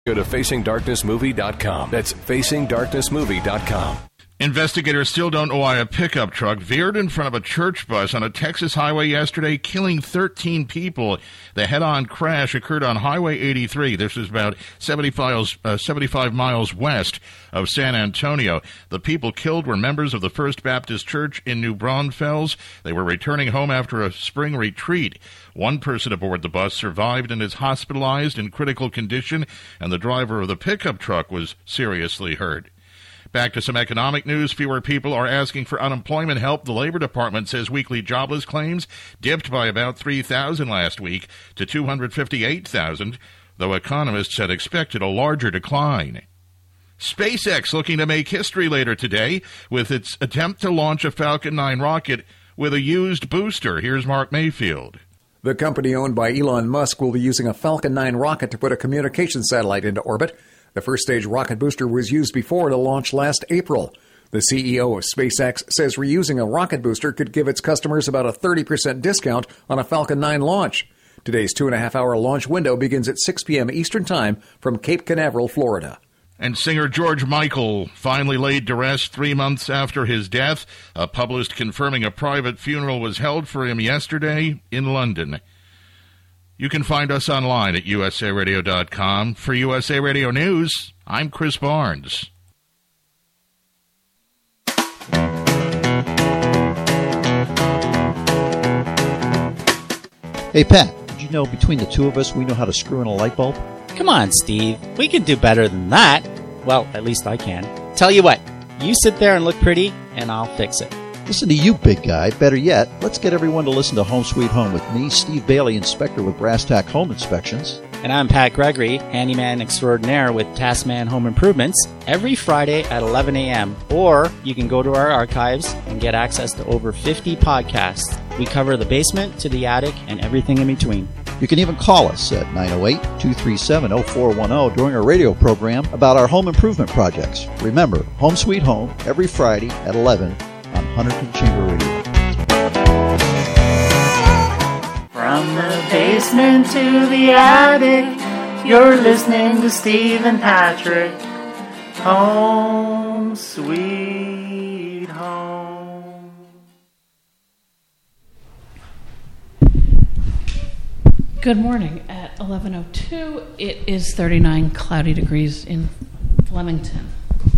Go to FacingDarknessMovie.com. That's FacingDarknessMovie.com. Investigators still don't know why a pickup truck veered in front of a church bus on a Texas highway yesterday, killing 13 people. The head-on crash occurred on Highway 83. This is about 75 miles west of San Antonio. The people killed were members of the First Baptist Church in New Braunfels. They were returning home after a spring retreat. One person aboard the bus survived and is hospitalized in critical condition, and the driver of the pickup truck was seriously hurt. Back to some economic news. Fewer people are asking for unemployment help. The Labor Department says weekly jobless claims dipped by about 3,000 last week to 258,000, though economists had expected a larger decline. SpaceX looking to make history later today with its attempt to launch a Falcon 9 rocket with a used booster. Here's Mark Mayfield. The company owned by Elon Musk will be using a Falcon 9 rocket to put a communication satellite into orbit. The first-stage rocket booster was used before to launch last April. The CEO of SpaceX says reusing a rocket booster could give its customers about a 30% discount on a Falcon 9 launch. Today's 2.5-hour launch window begins at 6 p.m. Eastern Time from Cape Canaveral, Florida. And singer George Michael finally laid to rest 3 months after his death. A published confirming a private funeral was held for him yesterday in London. You can find us online at usaradio.com. For USA Radio News, I'm Chris Barnes. Hey, Pat, did you know between the two of us we know how to screw in a light bulb? Come on, Steve. We can do better than that. Well, at least I can. Tell you what, you sit there and look pretty, and I'll fix it. Listen to you, big guy. Better yet, let's get everyone to listen to Home Sweet Home with me, Steve Bailey, inspector with Brass Tack Home Inspections. And I'm Pat Gregory, handyman extraordinaire with Taskman Home Improvements, every Friday at 11 a.m. Or you can go to our archives and get access to over 50 podcasts. We cover the basement to the attic and everything in between. You can even call us at 908-237-0410 during our radio program about our home improvement projects. Remember, Home Sweet Home, every Friday at 11 on Huntington Chamber Radio. From the basement to the attic, you're listening to Steve and Patrick. Home Sweet Home. Good morning. At 11:02, it is 39 cloudy degrees in Flemington.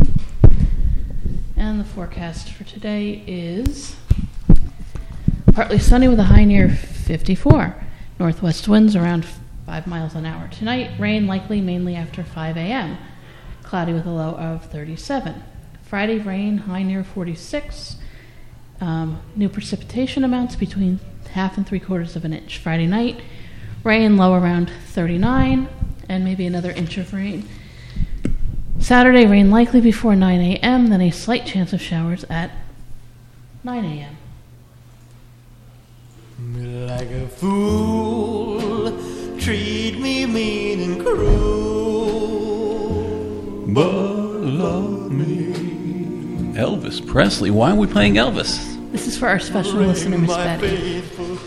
And the forecast for today is partly sunny with a high near 54. Northwest winds around 5 miles an hour. Tonight, rain likely mainly after 5 a.m. Cloudy with a low of 37. Friday, rain, high near 46. New precipitation amounts between 1/2 and 3/4 of an inch. Friday night, rain, low around 39, and maybe another inch of rain. Saturday, rain likely before 9 a.m., then a slight chance of showers at 9 a.m. Like a fool, treat me mean and cruel, but love me. Elvis Presley. Why are we playing Elvis? This is for our special listener, Miss Betty.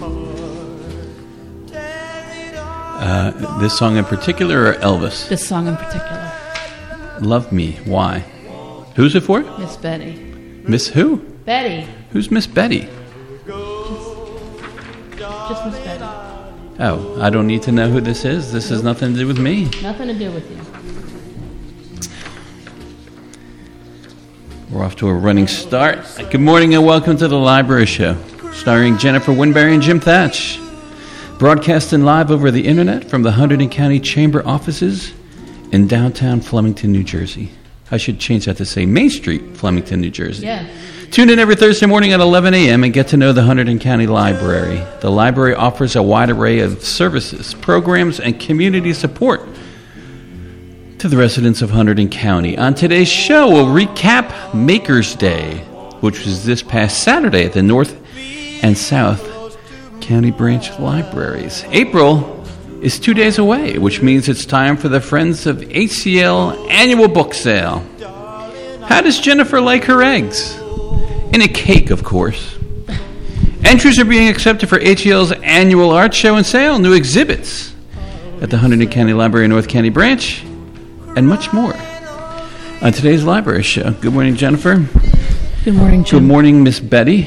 This song in particular or Elvis? This song in particular. Love Me. Why? Who's it for? Miss Betty. Miss who? Betty. Who's Miss Betty? Just Miss Betty. Oh, I don't need to know who this is. This has nothing to do with me. Nothing to do with you. We're off to a running start. Good morning and welcome to the Library Show, starring Jennifer Winberry and Jim Thatch. Broadcasting live over the internet from the Hunterdon County Chamber offices in downtown Flemington, New Jersey. I should change that to say Main Street, Flemington, New Jersey. Yeah. Tune in every Thursday morning at 11 a.m. and get to know the Hunterdon County Library. The library offers a wide array of services, programs, and community support to the residents of Hunterdon County. On today's show, we'll recap Maker's Day, which was this past Saturday at the North and South County Branch Libraries. April is 2 days away, which means it's time for the Friends of HCL annual book sale. How does Jennifer like her eggs? In a cake, of course. Entries are being accepted for HCL's annual art show and sale. New exhibits at the Hunterdon County Library North County Branch and much more on today's library show. Good morning, Jennifer. Good morning, Jim. Good morning, Miss Betty.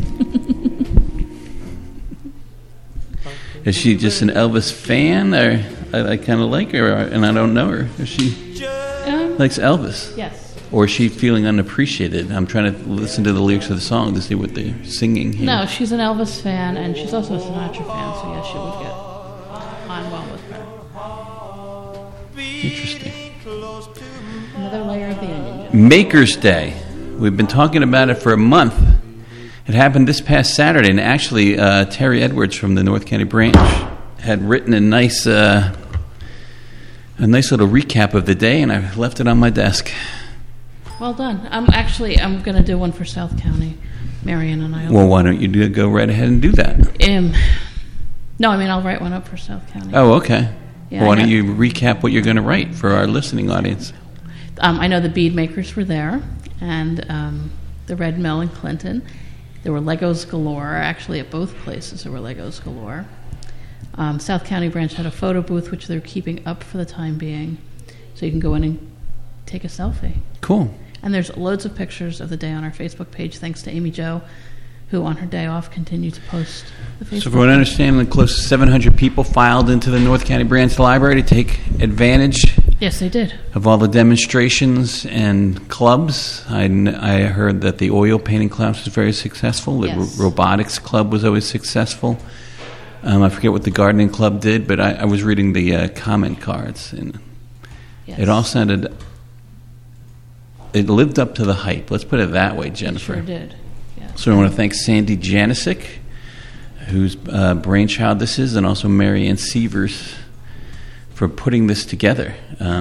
Is she just an Elvis fan, or I kind of like her, and I don't know her? Is she likes Elvis? Yes. Or is she feeling unappreciated? I'm trying to listen to the lyrics of the song to see what they're singing here. No, she's an Elvis fan, and she's also a Sinatra fan, so yes, she would get on well with her. Interesting. Another layer of the onion. Maker's Day. We've been talking about it for a month. It happened this past Saturday, and actually Terry Edwards from the North County branch had written a nice little recap of the day, and I left it on my desk. Well done. I'm going to do one for South County. Marion and I. Well, why don't you go right ahead and do that? No, I'll write one up for South County. Oh, okay. Yeah, well, why don't you recap what you're going to write for our listening audience? I know the bead makers were there, and the Red Mill in Clinton. There were Legos galore. Actually, at both places there were Legos galore. South County branch had a photo booth, which they're keeping up for the time being, so you can go in and take a selfie. Cool. And there's loads of pictures of the day on our Facebook page, thanks to Amy Jo, who on her day off continued to post the Facebook. So, from what I understand, close to 700 people filed into the North County Branch Library to take advantage. Yes, they did. Of all the demonstrations and clubs. I heard that the oil painting class was very successful. The robotics club was always successful. I forget what the gardening club did, but I was reading the comment cards, and it all sounded. It lived up to the hype. Let's put it that way, Jennifer. It sure did. Yes. So I want to thank Sandy Janisic, whose brainchild this is, and also Mary Ann Sievers for putting this together.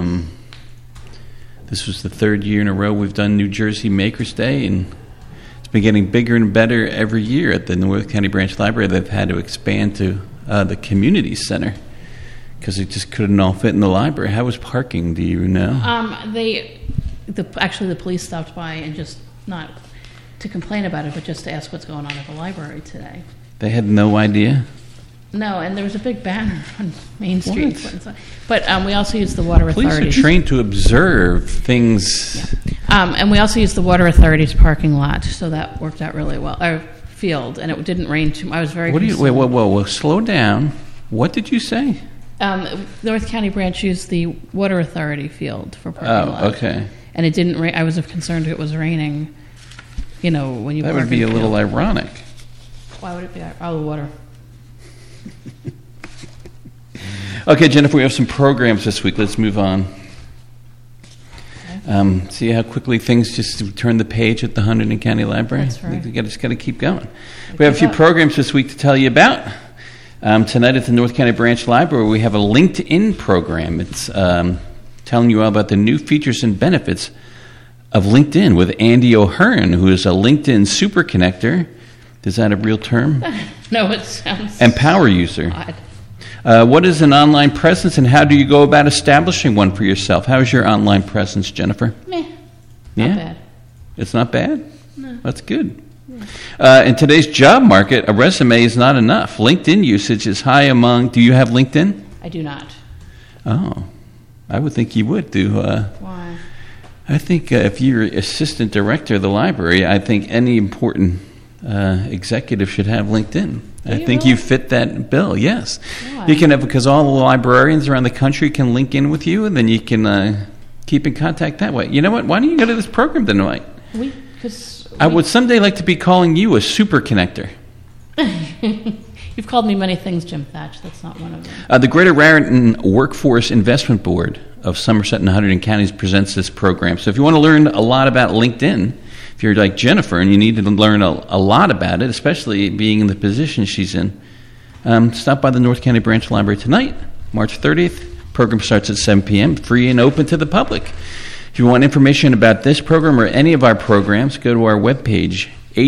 This was the third year in a row we've done New Jersey Makers Day, and it's been getting bigger and better every year at the North County Branch Library. They've had to expand to the community center because it just couldn't all fit in the library. How was parking, do you know? Actually, the police stopped by, and just not to complain about it, but just to ask what's going on at the library today. They had no idea? No, and there was a big banner on Main Street. But we also used the water authorities. Police are trained to observe things. Yeah. And we also used the water authorities parking lot, so that worked out really well. Our field, and it didn't rain too much. I was very concerned. Whoa, slow down. What did you say? North County branch used the water authority field for parking lot. Oh, okay. And it didn't rain. I was concerned it was raining, when you That park would be a little ironic. Why would it be? Oh, the water. Okay, Jennifer, we have some programs this week. Let's move on. Okay. See how quickly things just turn the page at the Hunterdon County Library? That's right. We just got to keep going. We have a few programs this week to tell you about. Tonight at the North County Branch Library, we have a LinkedIn program. It's telling you all about the new features and benefits of LinkedIn with Andy O'Hearn, who is a LinkedIn super connector. Is that a real term? No, it sounds and power user. Odd. What is an online presence, and how do you go about establishing one for yourself? How is your online presence, Jennifer? Meh. Yeah? Not bad. It's not bad? No. That's good. Yeah. In today's job market, a resume is not enough. LinkedIn usage is high among... Do you have LinkedIn? I do not. Oh. I would think you would do. Why? I think if you're assistant director of the library, I think any important executive should have LinkedIn. I think you fit that bill, yes. Why? You can have, because all the librarians around the country can link in with you, and then you can keep in contact that way. You know what? Why don't you go to this program tonight? I would someday like to be calling you a super connector. You've called me many things, Jim Thatch. That's not one of them. The Greater Raritan Workforce Investment Board of Somerset and Hunterdon Counties presents this program. So if you want to learn a lot about LinkedIn, if you're like Jennifer and you need to learn a lot about it, especially being in the position she's in, stop by the North County Branch Library tonight, March 30th. Program starts at 7 p.m., free and open to the public. If you want information about this program or any of our programs, go to our webpage,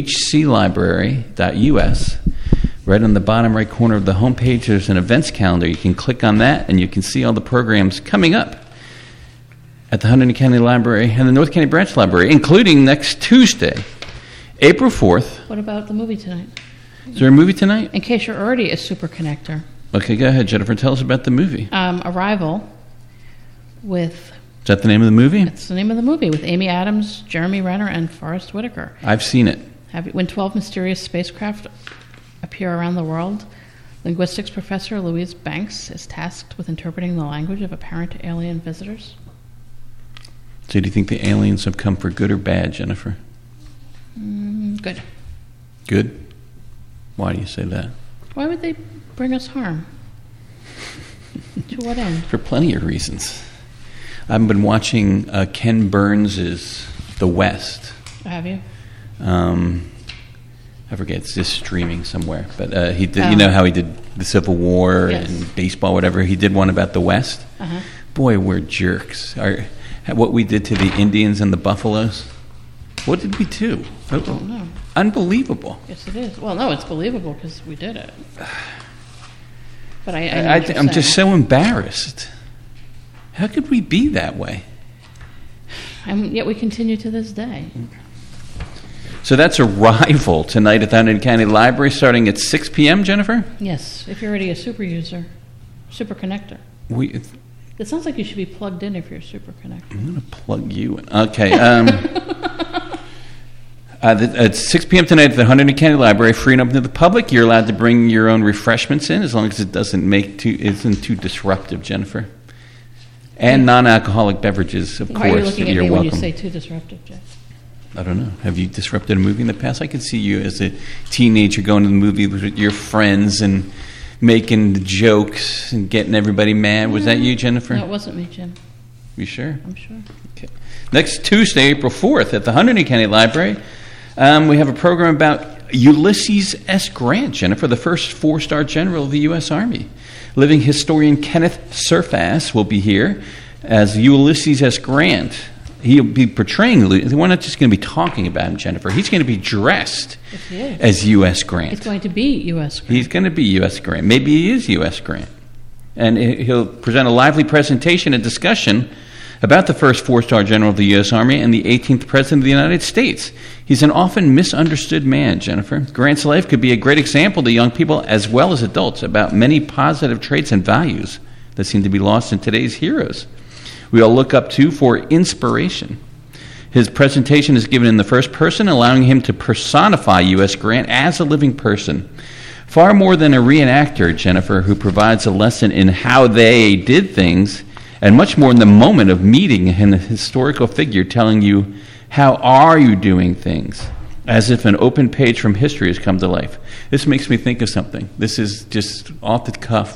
hclibrary.us. Right on the bottom right corner of the homepage, there's an events calendar. You can click on that, and you can see all the programs coming up at the Hunterdon County Library and the North County Branch Library, including next Tuesday, April 4th. What about the movie tonight? Is there a movie tonight? In case you're already a super connector. Okay, go ahead, Jennifer. Tell us about the movie. Arrival with... Is that the name of the movie? It's the name of the movie with Amy Adams, Jeremy Renner, and Forrest Whitaker. I've seen it. When 12 mysterious spacecraft appear around the world, linguistics professor Louise Banks is tasked with interpreting the language of apparent alien visitors. So do you think the aliens have come for good or bad, Jennifer? Good. Good? Why do you say that? Why would they bring us harm? To what end? For plenty of reasons. I've been watching Ken Burns' The West. Have you? I forget, it's just streaming somewhere. But he did. You know how he did the Civil War and baseball, whatever. He did one about the West. Uh-huh. Boy, we're jerks. What we did to the Indians and the buffaloes. What did we do? I don't know. Unbelievable. Yes, it is. Well, no, it's believable because we did it. But I'm just so embarrassed. How could we be that way? And yet we continue to this day. So that's Arrival tonight at the Hunterdon County Library starting at 6 p.m., Jennifer? Yes, if you're already a super user, super connector. It sounds like you should be plugged in if you're a super connector. I'm going to plug you in. Okay. At 6 p.m. tonight at the Hunterdon County Library, free and open to the public. You're allowed to bring your own refreshments in as long as it isn't too disruptive, Jennifer. And non-alcoholic beverages, of course. Why are you looking at You're me welcome. when you say too disruptive, Jay? I don't know. Have you disrupted a movie in the past? I could see you as a teenager going to the movie with your friends and making the jokes and getting everybody mad. Was that you, Jennifer? No, it wasn't me, Jim. You sure? I'm sure. Okay. Next Tuesday, April 4th, at the Hunterdon County Library, we have a program about Ulysses S. Grant, Jennifer, the first four-star general of the U.S. Army. Living historian Kenneth Surfass will be here as Ulysses S. Grant. He'll be portraying, we're not just going to be talking about him, Jennifer. He's going to be dressed as U.S. Grant. It's going to be U.S. Grant. He's going to be U.S. Grant. Maybe he is U.S. Grant. And he'll present a lively presentation and discussion about the first four-star general of the U.S. Army and the 18th President of the United States. He's an often misunderstood man, Jennifer. Grant's life could be a great example to young people as well as adults about many positive traits and values that seem to be lost in today's heroes we all look up to for inspiration. His presentation is given in the first person, allowing him to personify U.S. Grant as a living person. Far more than a reenactor, Jennifer, who provides a lesson in how they did things, and much more in the moment of meeting a historical figure telling you, how are you doing things? As if an open page from history has come to life. This makes me think of something. This is just off the cuff.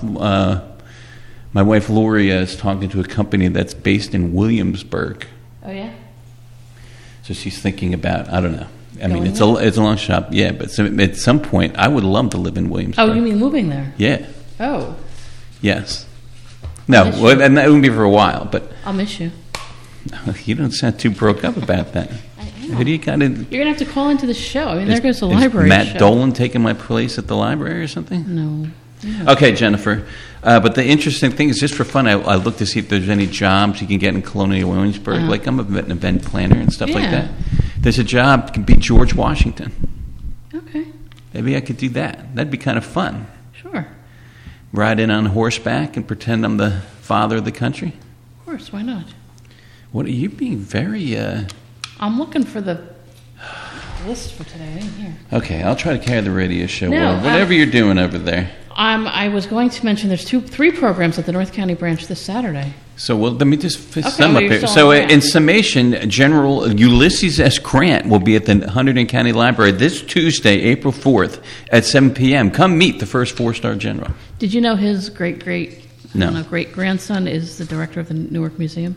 My wife, Loria, is talking to a company that's based in Williamsburg. Oh, yeah? So she's thinking about, I don't know. I mean, it's a long shot, yeah, but at some point, I would love to live in Williamsburg. Oh, you mean moving there? Yeah. Oh. Yes. No, well, and that wouldn't be for a while, but... I'll miss you. You don't sound too broke up about that. I am. Who do you kind of... You're going to have to call into the show. I mean, there goes the library Matt show. Dolan taking my place at the library or something? No. Okay, Jennifer. But the interesting thing is, just for fun, I looked to see if there's any jobs you can get in Colonial Williamsburg. Uh-huh. Like, I'm an event planner and stuff like that. There's a job, it could be George Washington. Okay. Maybe I could do that. That'd be kind of fun. Sure. Ride in on horseback and pretend I'm the father of the country. Of course, why not? What are you being very... I'm looking for the list for today. I didn't hear. Okay, I'll try to carry the radio show. No, well, whatever you're doing over there. I was going to mention there's three programs at the North County branch this Saturday. So, well, let me just sum up here. So, in summation, General Ulysses S. Grant will be at the Hunterdon County Library this Tuesday, April 4th at 7 p.m. Come meet the first four-star general. Did you know his great-grandson is the director of the Newark Museum?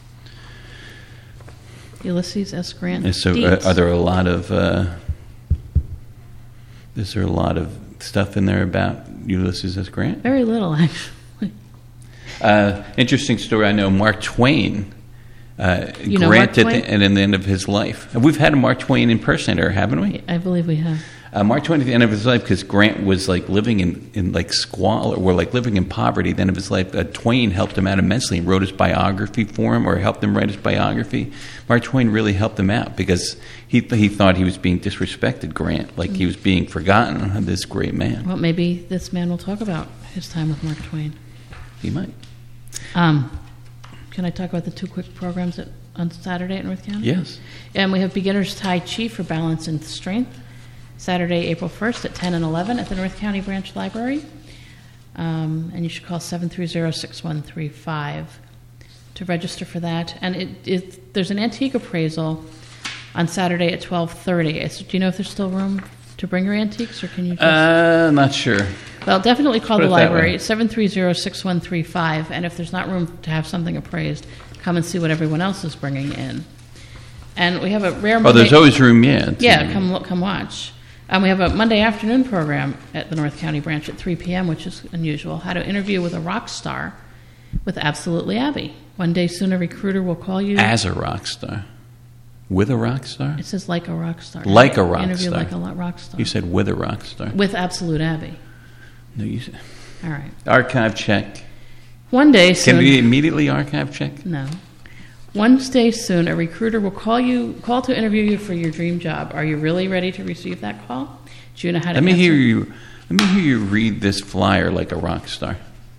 Ulysses S. Grant. And so, are there a lot of... is there a lot of stuff in there about Ulysses S. Grant? Very little, actually. Interesting story. I know Mark Twain. Grant Mark Twain? at the end of his life. We've had a Mark Twain impersonator, haven't we? I believe we have. Mark Twain at the end of his life, because Grant was like living in like squalor, or like living in poverty. At the end of his life, Twain helped him out immensely and wrote his biography for him, or helped him write his biography. Mark Twain really helped him out because he thought he was being disrespected, Grant, like he was being forgotten, this great man. Well, maybe this man will talk about his time with Mark Twain. He might. Can can I talk about the two quick programs on Saturday at North County? Yes. And we have Beginner's Tai Chi for Balance and Strength, Saturday, April 1st at 10 and 11 at the North County Branch Library. And you should call 730-6135 to register for that. And there's an antique appraisal on Saturday at 12:30. Do you know if there's still room to bring your antiques, or can you just... Not sure. Well, definitely call Put the it that library way. at 730-6135, and if there's not room to have something appraised, come and see what everyone else is bringing in. And we have a rare Monday... Oh, there's always room, yeah. Yeah, come watch. And we have a Monday afternoon program at the North County branch at 3 p.m., which is unusual. How to interview with a rock star with Absolutely Abby. One day soon, a recruiter will call you. As a rock star. With a rock star? It says like a rock star. Like a rock Interview star. like a rock star. You said with a rock star. With Absolute Abby. No, you said... All right. Archive check. One day soon... Can we immediately archive check? No. One day soon, a recruiter will call to interview you for your dream job. Are you really ready to receive that call? Do you know how to Let me answer? hear you read this flyer like a rock star.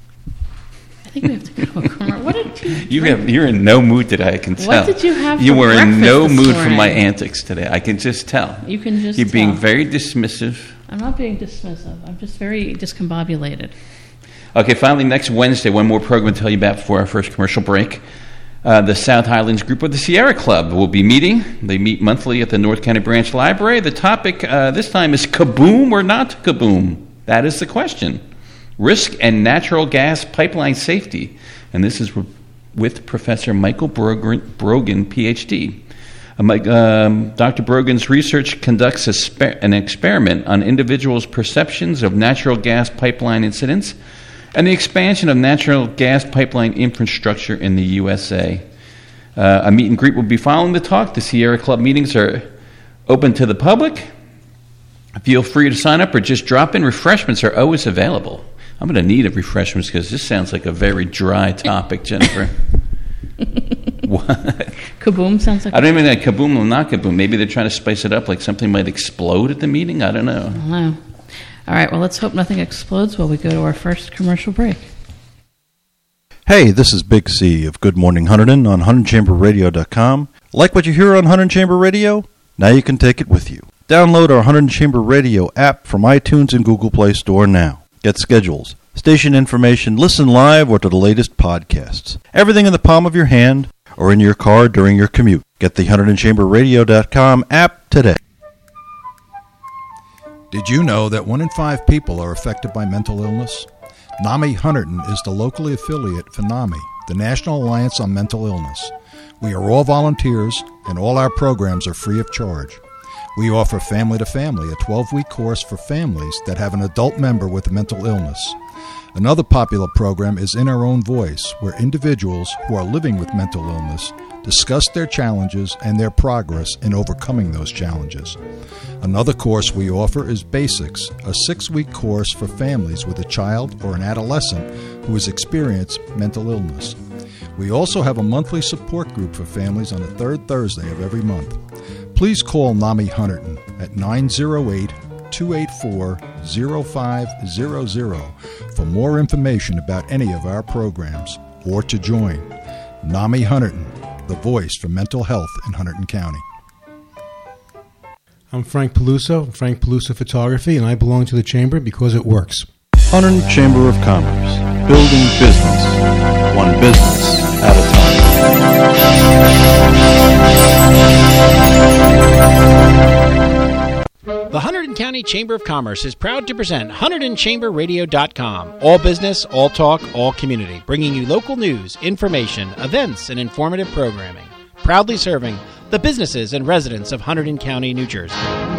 I think we have to go. What did you drink? You're in no mood today, I can tell. What did you have You for were in breakfast no this mood for my morning? antics today. I can just tell. You can just You're being tell. very dismissive. I'm not being dismissive. I'm just very discombobulated. Okay, finally, next Wednesday, one more program to tell you about before our first commercial break. The South Highlands group of the Sierra Club will be meeting. They meet monthly at the North County Branch Library. The topic this time is kaboom or not kaboom? That is the question. Risk and natural gas pipeline safety. And this is with Professor Michael Brogan, Ph.D. Dr. Brogan's research conducts an experiment on individuals' perceptions of natural gas pipeline incidents and the expansion of natural gas pipeline infrastructure in the USA. A meet and greet will be following the talk. The Sierra Club meetings are open to the public. Feel free to sign up or just drop in. Refreshments are always available. I'm going to need a refreshments because this sounds like a very dry topic, Jennifer. What? Kaboom sounds like... I don't even know kaboom or not kaboom. Maybe they're trying to spice it up like something might explode at the meeting. I don't know. I don't know. All right, well, let's hope nothing explodes while we go to our first commercial break. Hey, this is Big C of Good Morning Hunterdon on HunterdonChamberRadio.com. Like what you hear on Hunterdon Chamber Radio? Now you can take it with you. Download our Hunterdon Chamber Radio app from iTunes and Google Play Store now. Get schedules, station information, listen live or to the latest podcasts. Everything in the palm of your hand or in your car during your commute. Get the HunterdonChamberRadio.com app today. Did you know that 1 in 5 people are affected by mental illness? NAMI Hunterdon is the local affiliate for NAMI, the National Alliance on Mental Illness. We are all volunteers, and all our programs are free of charge. We offer Family to Family, a 12-week course for families that have an adult member with a mental illness. Another popular program is In Our Own Voice, where individuals who are living with mental illness discuss their challenges and their progress in overcoming those challenges. Another course we offer is Basics, a 6-week course for families with a child or an adolescent who has experienced mental illness. We also have a monthly support group for families on the third Thursday of every month. Please call NAMI Hunterdon at 908-284-0500 for more information about any of our programs or to join. NAMI Hunterdon, the voice for mental health in Hunterdon County. I'm Frank Peluso, Frank Peluso Photography, and I belong to the Chamber because it works. Hunterdon Chamber of Commerce, building business, one business at a time. The Hunterdon County Chamber of Commerce is proud to present HunterdonChamberRadio.com. All business, all talk, all community, bringing you local news, information, events, and informative programming. Proudly serving the businesses and residents of Hunterdon County, New Jersey.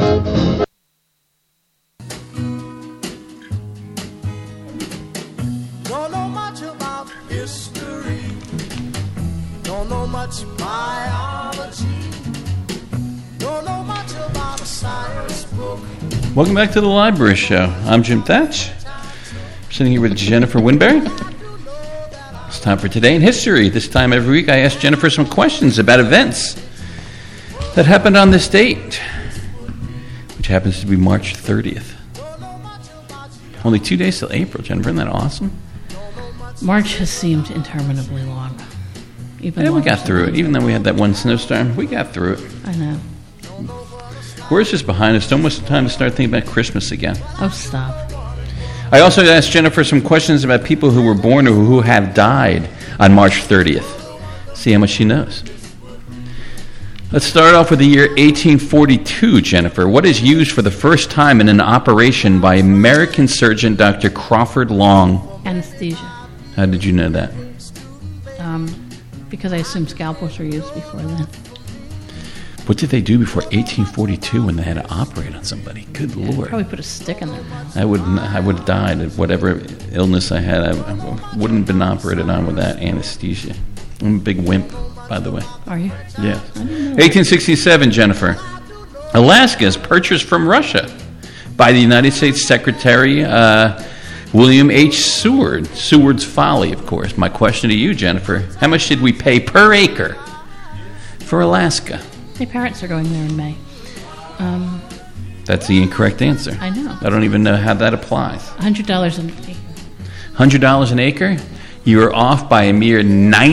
Don't know much about history. Don't know much biology. Don't know much about a science book. Welcome back to the Library Show. I'm Jim Thatch. I'm sitting here with Jennifer Winberry. It's time for Today in History. This time every week I ask Jennifer some questions about events that happened on this date, which happens to be March 30th. Only 2 days till April, Jennifer. Isn't that awesome? March has seemed interminably long. even. Yeah, we longer got through it. Even though we had that one snowstorm, we got through it. I know. We're just behind us. It's almost time to start thinking about Christmas again. Oh, stop. I also asked Jennifer some questions about people who were born or who have died on March 30th. See how much she knows. Let's start off with the year 1842, Jennifer. What is used for the first time in an operation by American surgeon Dr. Crawford Long? Anesthesia. How did you know that? Because I assume scalpels were used before then. What did they do before 1842 when they had to operate on somebody? Good Lord. Probably put a stick in their mouth. I would have died of whatever illness I had. I wouldn't have been operated on with that anesthesia. I'm a big wimp, by the way. Are you? Yeah. 1867, Jennifer. Alaska is purchased from Russia by the United States Secretary William H. Seward. Seward's Folly, of course. My question to you, Jennifer, how much did we pay per acre for Alaska? My parents are going there in May. That's the incorrect answer. I know. I don't even know how that applies. $100 an acre. $100 an acre? You are off by a mere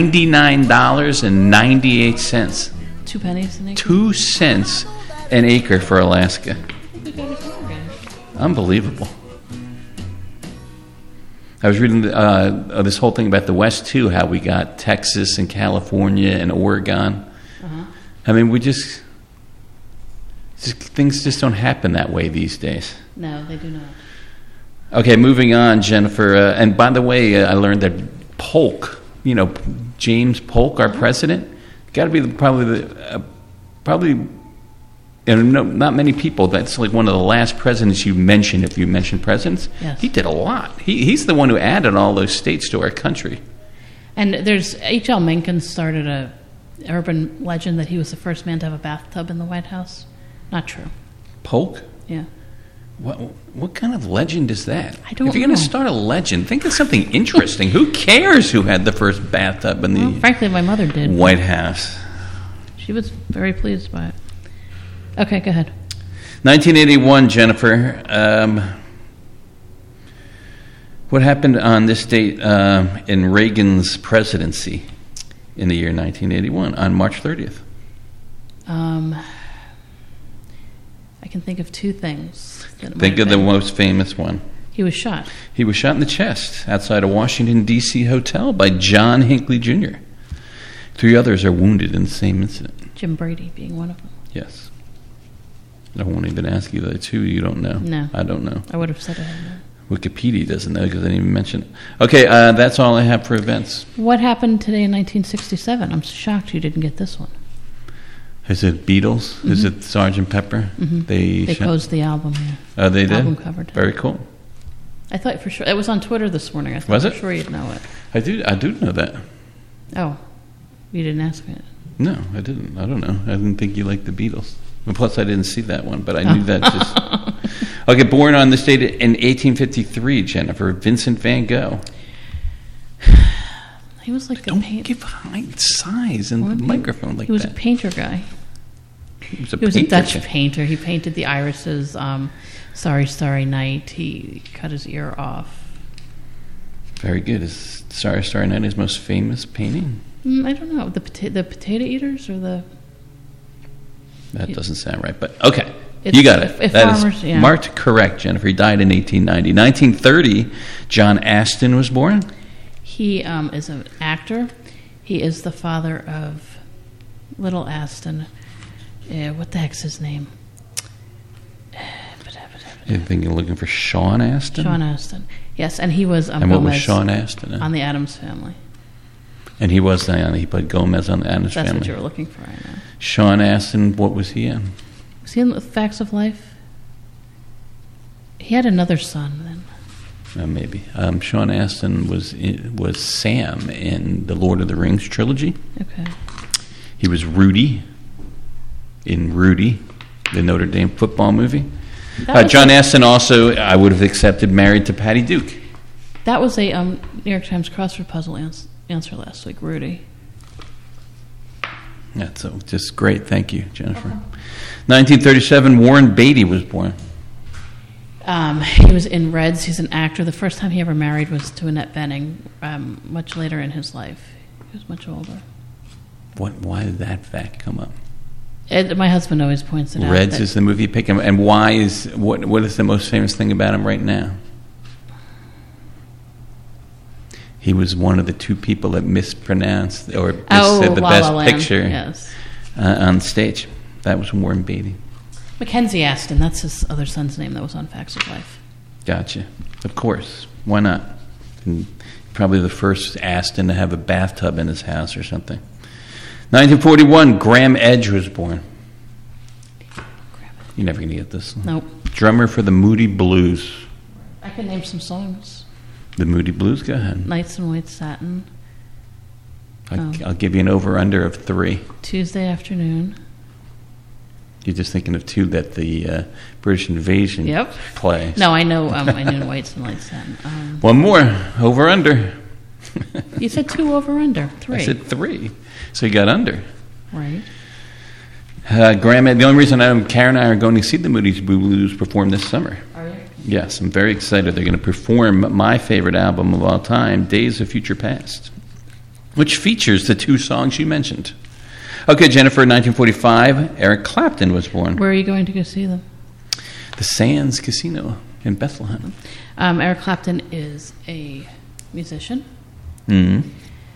$99.98. 2 pennies an acre? 2 cents an acre for Alaska. Unbelievable. I was reading this whole thing about the West, too, how we got Texas and California and Oregon. Uh-huh. I mean, things just don't happen that way these days. No, they do not. Okay, moving on, Jennifer. And by the way, I learned that Polk, James Polk, our president, got to be probably, and not many people. That's like one of the last presidents you mentioned. If you mention presidents, yes. He did a lot. He's the one who added all those states to our country. And there's H.L. Mencken started a urban legend that he was the first man to have a bathtub in the White House. Not true. Polk? Yeah. What kind of legend is that? I don't know. If you're going to start a legend, think of something interesting. Who cares who had the first bathtub in the frankly, my mother did. White House? She was very pleased by it. Okay, go ahead. 1981, Jennifer. What happened on this date in Reagan's presidency in the year 1981, on March 30th? I can think of 2 things. Think of the most famous one. He was shot. He was shot in the chest outside a Washington, D.C. hotel by John Hinckley Jr. 3 others are wounded in the same incident. Jim Brady being one of them. Yes. I won't even ask you the 2 you don't know. No. I don't know. I would have said I don't know. Wikipedia doesn't know because I didn't even mention it. Okay, that's all I have for events. What happened today in 1967? I'm shocked you didn't get this one. Is it Beatles? Mm-hmm. Is it Sgt. Pepper? Mm-hmm. They closed the album, yeah. Oh, they did? Album cover today. Very cool. I thought for sure. It was on Twitter this morning. I thought was for it? sure you'd know it. I do know that. Oh. You didn't ask me it. No, I didn't. I don't know. I didn't think you liked the Beatles. And plus, I didn't see that one, but I knew that just... Okay, born on this date in 1853, Jennifer, Vincent van Gogh. He was like Don't give height, size, and the microphone like that. He was a painter guy. He was a Dutch painter. He painted the irises, Starry, Starry Night. He cut his ear off. Very good. Is Starry, Starry Night his most famous painting? I don't know. The potato eaters or the... That doesn't sound right, but okay. You got it. If that farmers, is yeah. marked correct, Jennifer. He died in 1890. 1930, John Astin was born. He is an actor. He is the father of Little Aston. What the heck's his name? You think you're looking for Sean Astin? Sean Astin. Yes, and he was and what was Sean Astin? On the Addams Family. And he was he played Gomez on the Addams Family. That's what you were looking for, I know. Sean Astin, what was he in? Was he in The Facts of Life? He had another son then. Maybe. Sean Astin was Sam in the Lord of the Rings trilogy. Okay. He was Rudy in Rudy, the Notre Dame football movie. John Astin also, I would have accepted, married to Patty Duke. That was a New York Times crossword puzzle answer last week, Rudy. That's just great. Thank you, Jennifer. 1937, Warren Beatty was born. He was in Reds. He's an actor. The first time he ever married was to Annette Bening, much later in his life. He was much older. Why did that fact come up? My husband always points it out. Reds is the movie pick him, and why is what is the most famous thing about him right now? He was one of the 2 people that mispronounced or said the best picture on stage. That was Warren Beatty. Mackenzie Aston, that's his other son's name that was on Facts of Life. Gotcha. Of course. Why not? And probably the first Aston to have a bathtub in his house or something. 1941, Graham Edge was born. You're never going to get this. Nope. Drummer for the Moody Blues. I can name some songs. The Moody Blues? Go ahead. Nights in White Satin. I'll give you an over-under of 3. Tuesday Afternoon. You're just thinking of 2 that the British Invasion plays. No, I know. I knew Whites and White Satin. One more. Over-under. You said 2 over-under. 3. I said 3. So you got under. Right. Graham, the only reason Karen and I are going to see the Moody Blues perform this summer. Are you? Yes, I'm very excited. They're going to perform my favorite album of all time, Days of Future Past, which features the 2 songs you mentioned. Okay, Jennifer, 1945, Eric Clapton was born. Where are you going to go see them? The Sands Casino in Bethlehem. Eric Clapton is a musician. Mm-hmm.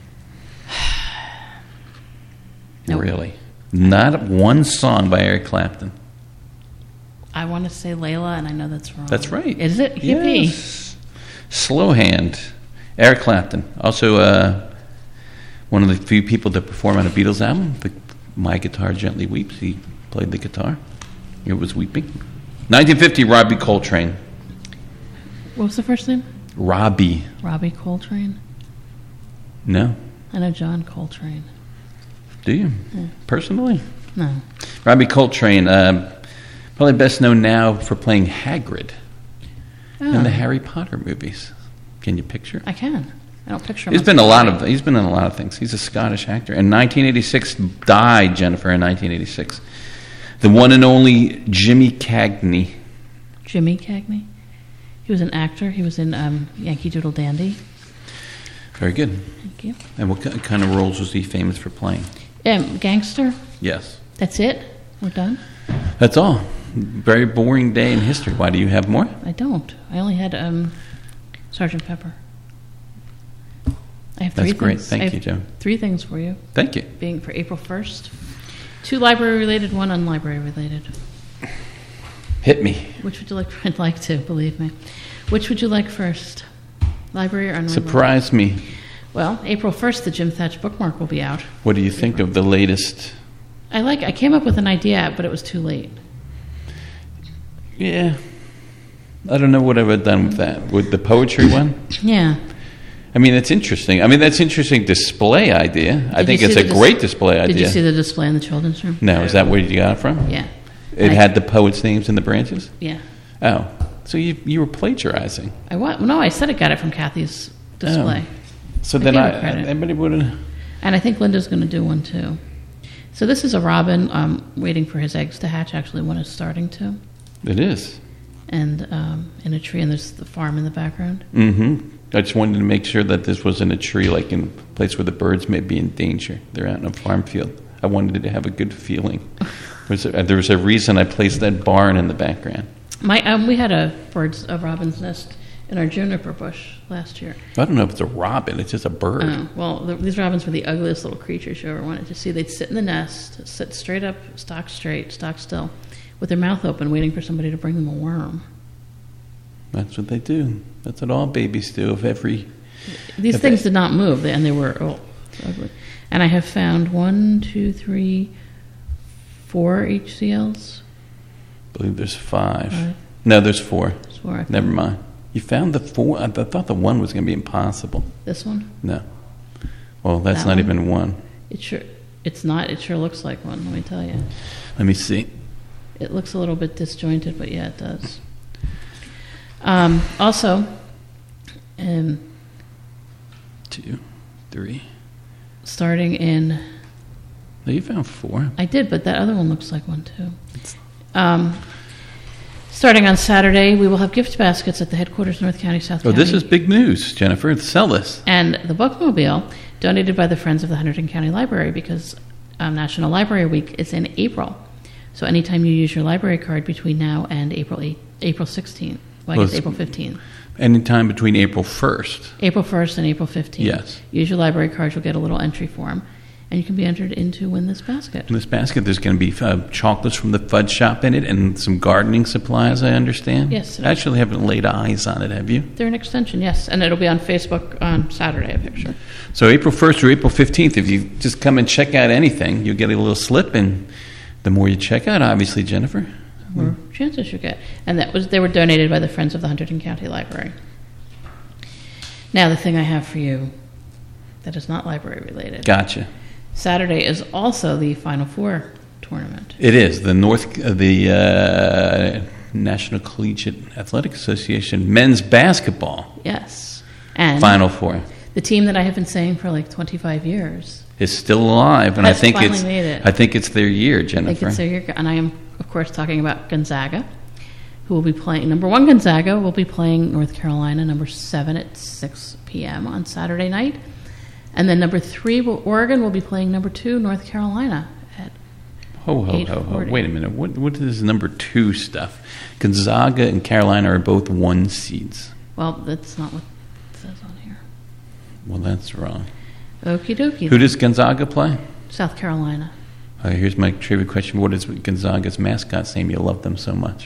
Nope. Really? Not one song by Eric Clapton. I want to say Layla, and I know that's wrong. That's right. Is it? Yippee. Yes. Slow Hand. Eric Clapton. Also one of the few people to perform on a Beatles album. My Guitar Gently Weeps. He played the guitar. It was weeping. 1950, Robbie Coltrane. What was the first name? Robbie. Robbie Coltrane? No. I know John Coltrane. Do you? Yeah. Personally? No. Robbie Coltrane, probably best known now for playing Hagrid in the Harry Potter movies. Can you picture? I can. I don't picture him. He's been in a lot of things. He's a Scottish actor. In 1986, died, Jennifer, in 1986. The one and only Jimmy Cagney. Jimmy Cagney? He was an actor. He was in Yankee Doodle Dandy. Very good. Thank you. And what kind of roles was he famous for playing? Gangster. Yes. That's it? We're done? That's all. Very boring day in history. Why do you have more? I don't. I only had Sgt. Pepper. I have 3 That's great. things. Thank you, Joe. 3 things for you. Thank you. Being for April 1st. 2 library-related, 1 unlibrary-related. Hit me. Which would you like? I'd like to, believe me. Which would you like first? Library or unlibrary? Surprise me. Well, April 1st, the Jim Thatch bookmark will be out. What do you think of the latest? I came up with an idea, but it was too late. Yeah. I don't know what I would have done with that. With the poetry one? Yeah. I mean, it's interesting. I mean, that's an interesting display idea. I think it's a great display idea. Did you see the display in the children's room? No. Is that where you got it from? Yeah. It had the poets' names in the branches? Yeah. Oh. So you were plagiarizing. No, I said I got it from Kathy's display. Oh. So then everybody would have... And I think Linda's going to do one too. So this is a robin waiting for his eggs to hatch. Actually, one is starting to. It is. And in a tree, and there's the farm in the background. Mm-hmm. I just wanted to make sure that this wasn't a tree like in a place where the birds may be in danger. They're out in a farm field. I wanted it to have a good feeling. There was a reason I placed that barn in the background. We had a robin's nest in our juniper bush last year. I don't know if it's a robin. It's just a bird. These robins were the ugliest little creatures you ever wanted to see. They'd sit in the nest, sit straight up, stock straight, stock still, with their mouth open, waiting for somebody to bring them a worm. That's what they do. That's what all babies do. These things did not move, and they were ugly. And I have found 1, 2, 3, 4 HCLs. I believe there's 5. No, there's 4. There's 4. Never mind. You found the 4? I thought the 1 was going to be impossible. This one? No. Well, that's not even 1. It's not. It sure looks like one, let me tell you. Let me see. It looks a little bit disjointed, but yeah, it does. Also, 2, 3. Starting in... No, you found 4. I did, but that other one looks like one too. Starting on Saturday, we will have gift baskets at the headquarters, North County, South County. Oh, this is big news, Jennifer. Sell this. And the bookmobile, donated by the Friends of the Hunterdon County Library, because National Library Week is in April. So anytime you use your library card between now and April 16th, well, I guess April 15th. Anytime between April 1st. April 1st and April 15th. Yes. Use your library card, you'll get a little entry form, and you can be entered in to win this basket. In this basket, there's going to be chocolates from the Fudge Shop in it and some gardening supplies, I understand. Yes. I actually haven't laid eyes on it, have you? They're an extension, yes, and it'll be on Facebook on Saturday, a picture. So April 1st through April 15th, if you just come and check out anything, you'll get a little slip, and the more you check out, obviously, Jennifer, the more chances you get. And they were donated by the Friends of the Hunterdon County Library. Now, the thing I have for you that is not library related. Gotcha. Saturday is also the Final Four tournament. It is the National Collegiate Athletic Association men's basketball. Yes, and Final Four. The team that I have been saying for like 25 years is still alive, and I think made it. I think it's their year, Jennifer. I think it's their year, and I am, of course, talking about Gonzaga, who will be playing. Number 1 Gonzaga will be playing North Carolina, number 7 at 6 p.m. on Saturday night. And then number 3, Oregon will be playing number 2, North Carolina at Ho. Wait a minute. What is number 2 stuff? Gonzaga and Carolina are both 1 seeds. Well, that's not what it says on here. Well, that's wrong. Okie dokie. Who does Gonzaga play? South Carolina. Here's my trivia question. What is Gonzaga's mascot's name? You love them so much.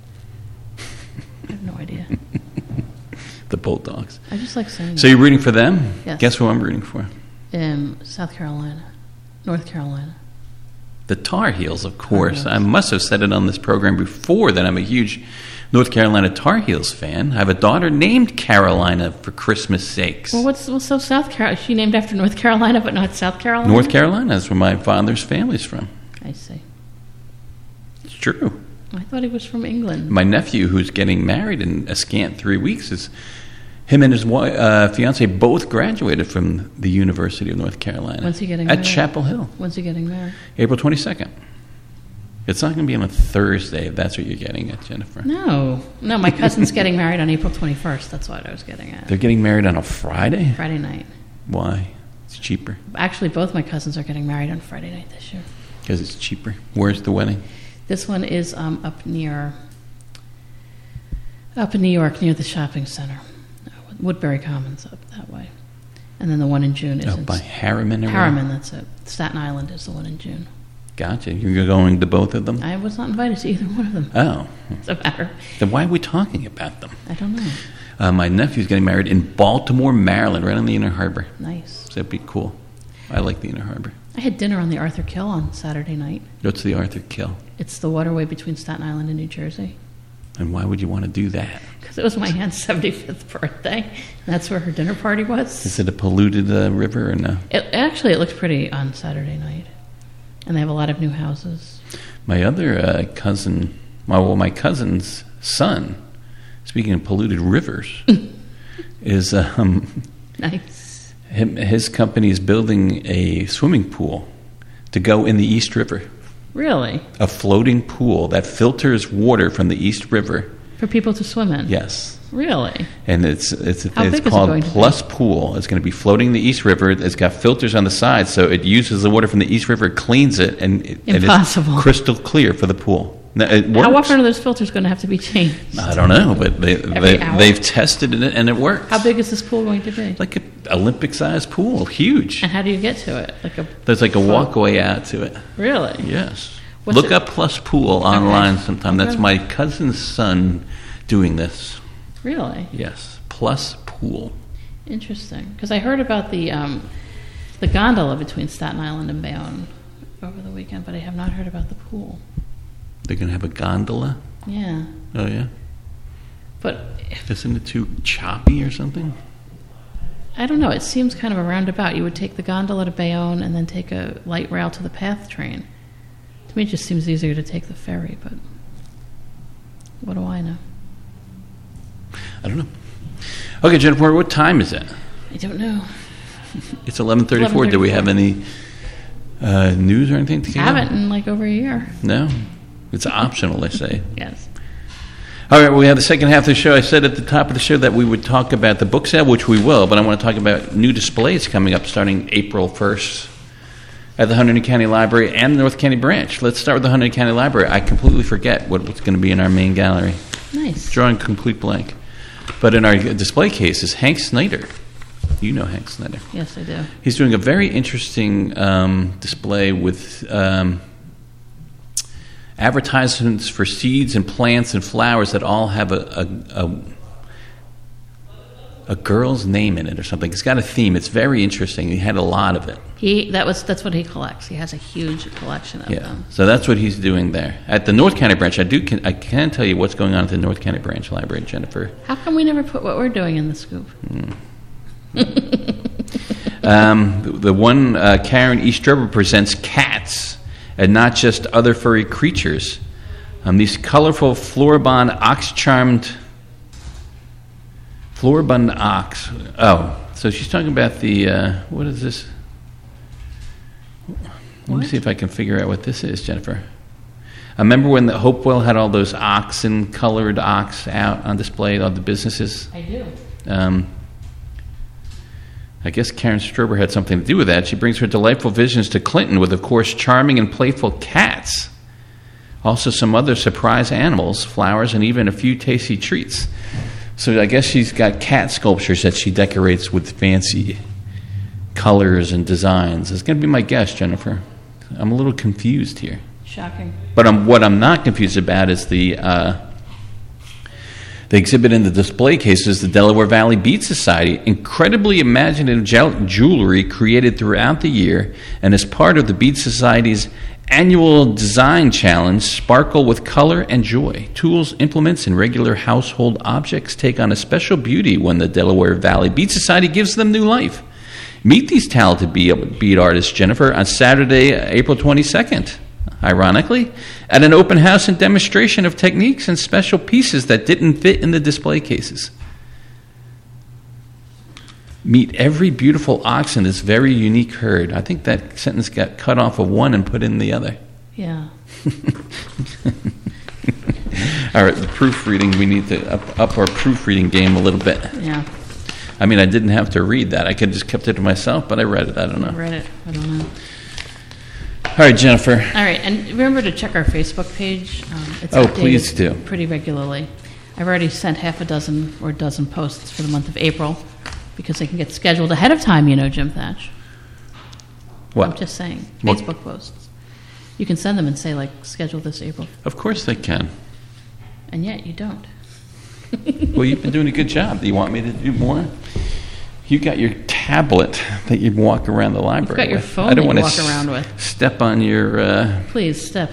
I have no idea. The Bulldogs. I just like saying So you're rooting for them? Yes. Guess who I'm rooting for? South Carolina. North Carolina. The Tar Heels, of course. I must have said it on this program before that I'm a huge North Carolina Tar Heels fan. I have a daughter named Carolina, for Christmas sakes. Well, so South Carolina? Is she named after North Carolina but not South Carolina? North Carolina is where my father's family's from. I see. It's true. I thought he was from England. My nephew, who's getting married in a scant 3 weeks, him and his fiance both graduated from the University of North Carolina. When's he getting married? At Chapel Hill. When's he getting married? April 22nd. It's not going to be on a Thursday, if that's what you're getting at, Jennifer. No, my cousin's getting married on April 21st. That's what I was getting at. They're getting married on a Friday? Friday night. Why? It's cheaper. Actually, both my cousins are getting married on Friday night this year. Because it's cheaper. Where's the wedding? This one is up in New York, near the shopping center. Woodbury Commons, up that way. And then the one in June is by Harriman? Harriman, that's it. Staten Island is the one in June. Gotcha. You're going to both of them? I was not invited to either one of them. Oh. It's a matter. Then why are we talking about them? I don't know. My nephew's getting married in Baltimore, Maryland, right on the Inner Harbor. Nice. So that'd be cool. I like the Inner Harbor. I had dinner on the Arthur Kill on Saturday night. What's the Arthur Kill? It's the waterway between Staten Island and New Jersey. And why would you want to do that? Because it was my aunt's 75th birthday. And that's where her dinner party was. Is it a polluted river or no? It looked pretty on Saturday night. And they have a lot of new houses. My other cousin, my cousin's son, speaking of polluted rivers, is nice. His company is building a swimming pool to go in the East River. Really? A floating pool that filters water from the East River. For people to swim in? Yes. Really? And it's called Plus Pool. It's going to be floating in the East River. It's got filters on the side, so it uses the water from the East River, cleans it, and it's crystal clear for the pool. Now, it works. How often are those filters going to have to be changed? I don't know, but they've tested it, and it works. How big is this pool going to be? Like an Olympic-sized pool, huge. And how do you get to it? There's like a walkway out to it. Really? Yes. Look up Plus Pool online sometime. That's my cousin's son doing this. Really? Yes. Plus Pool. Interesting. Because I heard about the gondola between Staten Island and Bayonne over the weekend, but I have not heard about the pool. They're going to have a gondola? Yeah. Oh, yeah? But isn't it too choppy or something? I don't know. It seems kind of a roundabout. You would take the gondola to Bayonne and then take a light rail to the PATH train. To me, it just seems easier to take the ferry, but what do I know? I don't know. Okay, Jennifer, what time is it? I don't know. It's 11:34. Do we have any news or anything to I haven't in like over a year. No? It's optional, they say. Yes. All right, we have the second half of the show. I said at the top of the show that we would talk about the book sale, which we will, but I want to talk about new displays coming up starting April 1st at the Hunterdon County Library and the North County branch. Let's start with the Hunterdon County Library. I completely forget what's going to be in our main gallery. Nice. Drawing complete blank. But in our display case is Hank Snyder. You know Hank Snyder. Yes, I do. He's doing a very interesting display with advertisements for seeds and plants and flowers that all have a girl's name in it or something. It's got a theme. It's very interesting. He had a lot of it. That's what he collects. He has a huge collection of them. So that's what he's doing there. At the North County branch, I can tell you what's going on at the North County branch library, Jennifer. How come we never put what we're doing in the scoop? The one Karen Eastrober presents cats and not just other furry creatures. These colorful Floribund ox-charmed Floribund ox. Oh, so she's talking about the what is this? Let me see if I can figure out what this is, Jennifer. I remember when the Hopewell had all those colored ox out on display, all the businesses. I do. I guess Karen Strober had something to do with that. She brings her delightful visions to Clinton with, of course, charming and playful cats. Also some other surprise animals, flowers, and even a few tasty treats. So I guess she's got cat sculptures that she decorates with fancy colors and designs. It's going to be my guess, Jennifer. I'm a little confused here. Shocking. But what I'm not confused about is the exhibit in the display case is the Delaware Valley Bead Society, incredibly imaginative jewelry created throughout the year and as part of the Bead Society's annual design challenge, Sparkle with Color and Joy. Tools, implements, and regular household objects take on a special beauty when the Delaware Valley Bead Society gives them new life. Meet these talented bead artists, Jennifer, on Saturday, April 22nd. Ironically, at an open house and demonstration of techniques and special pieces that didn't fit in the display cases. Meet every beautiful ox in this very unique herd. I think that sentence got cut off of one and put in the other. Yeah. All right, the proofreading, we need to up our proofreading game a little bit. Yeah. I mean, I didn't have to read that. I could have just kept it to myself, but I read it. I don't know. I read it. I don't know. All right, Jennifer. All right, and remember to check our Facebook page. It's please do. Pretty regularly. I've already sent half a dozen or a dozen posts for the month of April because they can get scheduled ahead of time, Jim Thatch. What? I'm just saying. Facebook posts. You can send them and say, schedule this April. Of course they can. And yet you don't. Well, you've been doing a good job. Do you want me to do more? You got your tablet that you walk around the library with. You've got your phone I don't that you want walk around with. Step on your... Please, step.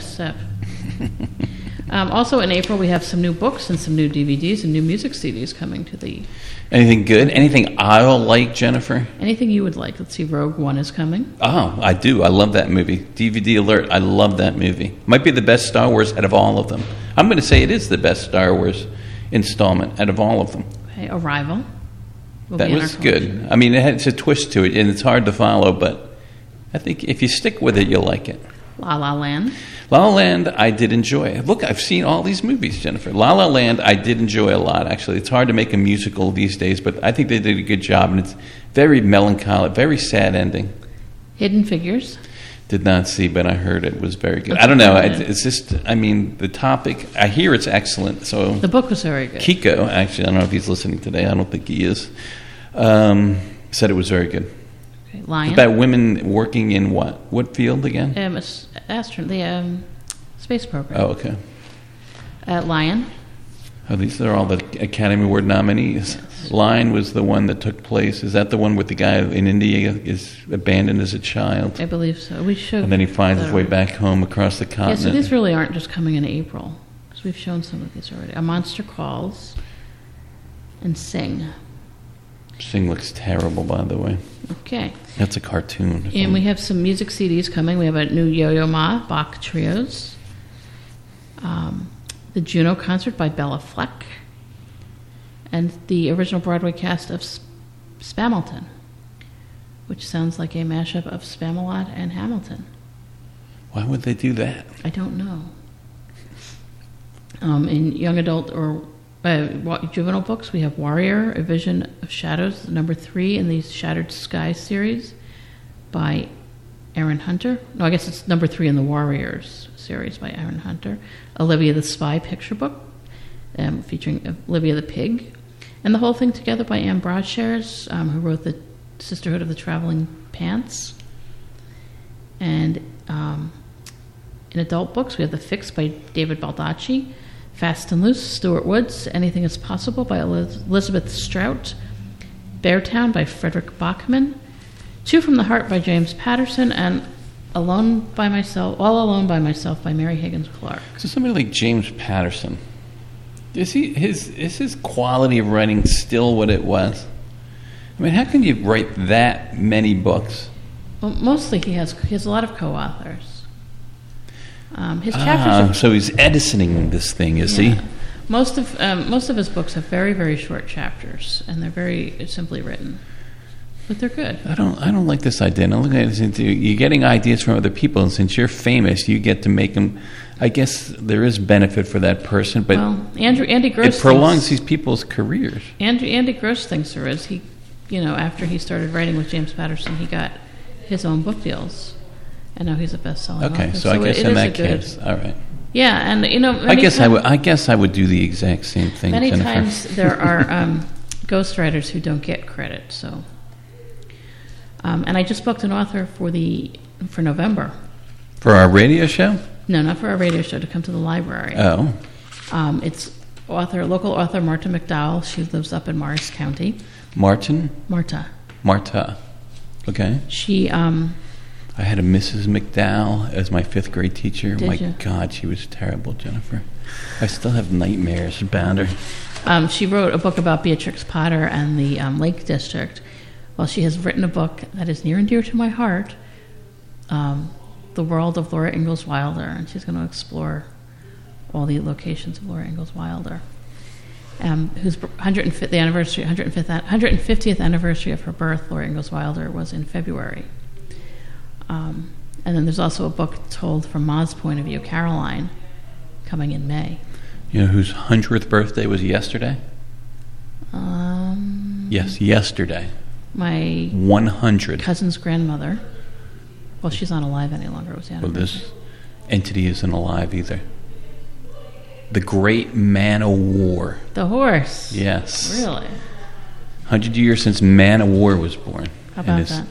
Also in April, we have some new books and some new DVDs and new music CDs coming to the... Anything good? Anything I'll like, Jennifer? Anything you would like. Let's see, Rogue One is coming. Oh, I do. I love that movie. DVD alert. I love that movie. Might be the best Star Wars out of all of them. I'm going to say it is the best Star Wars installment out of all of them. Okay, Arrival. That was good. I mean, it's a twist to it, and it's hard to follow, but I think if you stick with it, you'll like it. La La Land. La La Land, I did enjoy. Look, I've seen all these movies, Jennifer. La La Land, I did enjoy a lot, actually. It's hard to make a musical these days, but I think they did a good job, and it's very melancholic, very sad ending. Hidden Figures. Did not see, but I heard it was very good. I don't know. It's just, the topic, I hear it's excellent. So the book was very good. Kiko, actually, I don't know if he's listening today. I don't think he is. Said it was very good. Okay, Lion. It's about women working in what? What field again? The space program. Oh, okay. Lion. Oh, these are all the Academy Award nominees. Yes. Lion was the one that took place. Is that the one with the guy in India is abandoned as a child? I believe so. We showed. And then he finds his way back home across the continent. Yeah, so these really aren't just coming in April, because we've shown some of these already. A Monster Calls and Sing. Sing looks terrible, by the way. Okay. That's a cartoon. And we have some music CDs coming. We have a new Yo-Yo Ma, Bach Trios. The Juno Concert by Bella Fleck. And the original Broadway cast of Spamilton, which sounds like a mashup of Spamalot and Hamilton. Why would they do that? I don't know. In young adult or juvenile books, we have Warrior, A Vision of Shadows, number 3 in the Shattered Sky series by Aaron Hunter. No, I guess it's number 3 in the Warriors series by Aaron Hunter. Olivia the Spy picture book featuring Olivia the Pig. And the whole thing together by Anne Broadshares, who wrote the Sisterhood of the Traveling Pants. And in adult books, we have The Fix by David Baldacci, Fast and Loose, Stuart Woods, Anything is Possible by Elizabeth Strout, Beartown by Frederick Bachman, Two from the Heart by James Patterson, and All Alone by Myself by Mary Higgins Clark. So somebody like James Patterson, is his quality of writing still what it was? I mean, how can you write that many books? Well, mostly he has a lot of co-authors. His chapters. So he's editing this thing, is he? Most of his books have very, very short chapters, and they're very simply written, but they're good. I don't like this idea. I'm looking at it, you're getting ideas from other people, and since you're famous, you get to make them. I guess there is benefit for that person, but Andy Gross it prolongs these people's careers. Andy Gross thinks there is. He, after he started writing with James Patterson, he got his own book deals, and now he's a best-selling author. Okay, so I guess in that case, all right. Yeah, and I guess I would do the exact same thing. Many Jennifer. times there are ghostwriters who don't get credit. So, and I just booked an author for November. For our radio show? No, not for our radio show. To come to the library. Oh. It's local author Marta McDowell. She lives up in Morris County. Marta. Okay. She. I had a Mrs. McDowell as my 5th grade teacher. Did my you? God, she was terrible, Jennifer. I still have nightmares about her. She wrote a book about Beatrix Potter and the Lake District. Well, she has written a book that is near and dear to my heart, The World of Laura Ingalls Wilder, and she's going to explore all the locations of Laura Ingalls Wilder, whose 150th anniversary of her birth, Laura Ingalls Wilder, was in February. And then there's also a book told from Ma's point of view, Caroline, coming in May. You know whose 100th birthday was yesterday? Yes, yesterday. My 100. cousin's grandmother. Well, she's not alive any longer. It was the anniversary. Well, this entity isn't alive either. The great man of war. The horse. Yes. Really? 100 years since Man of War was born. How about that?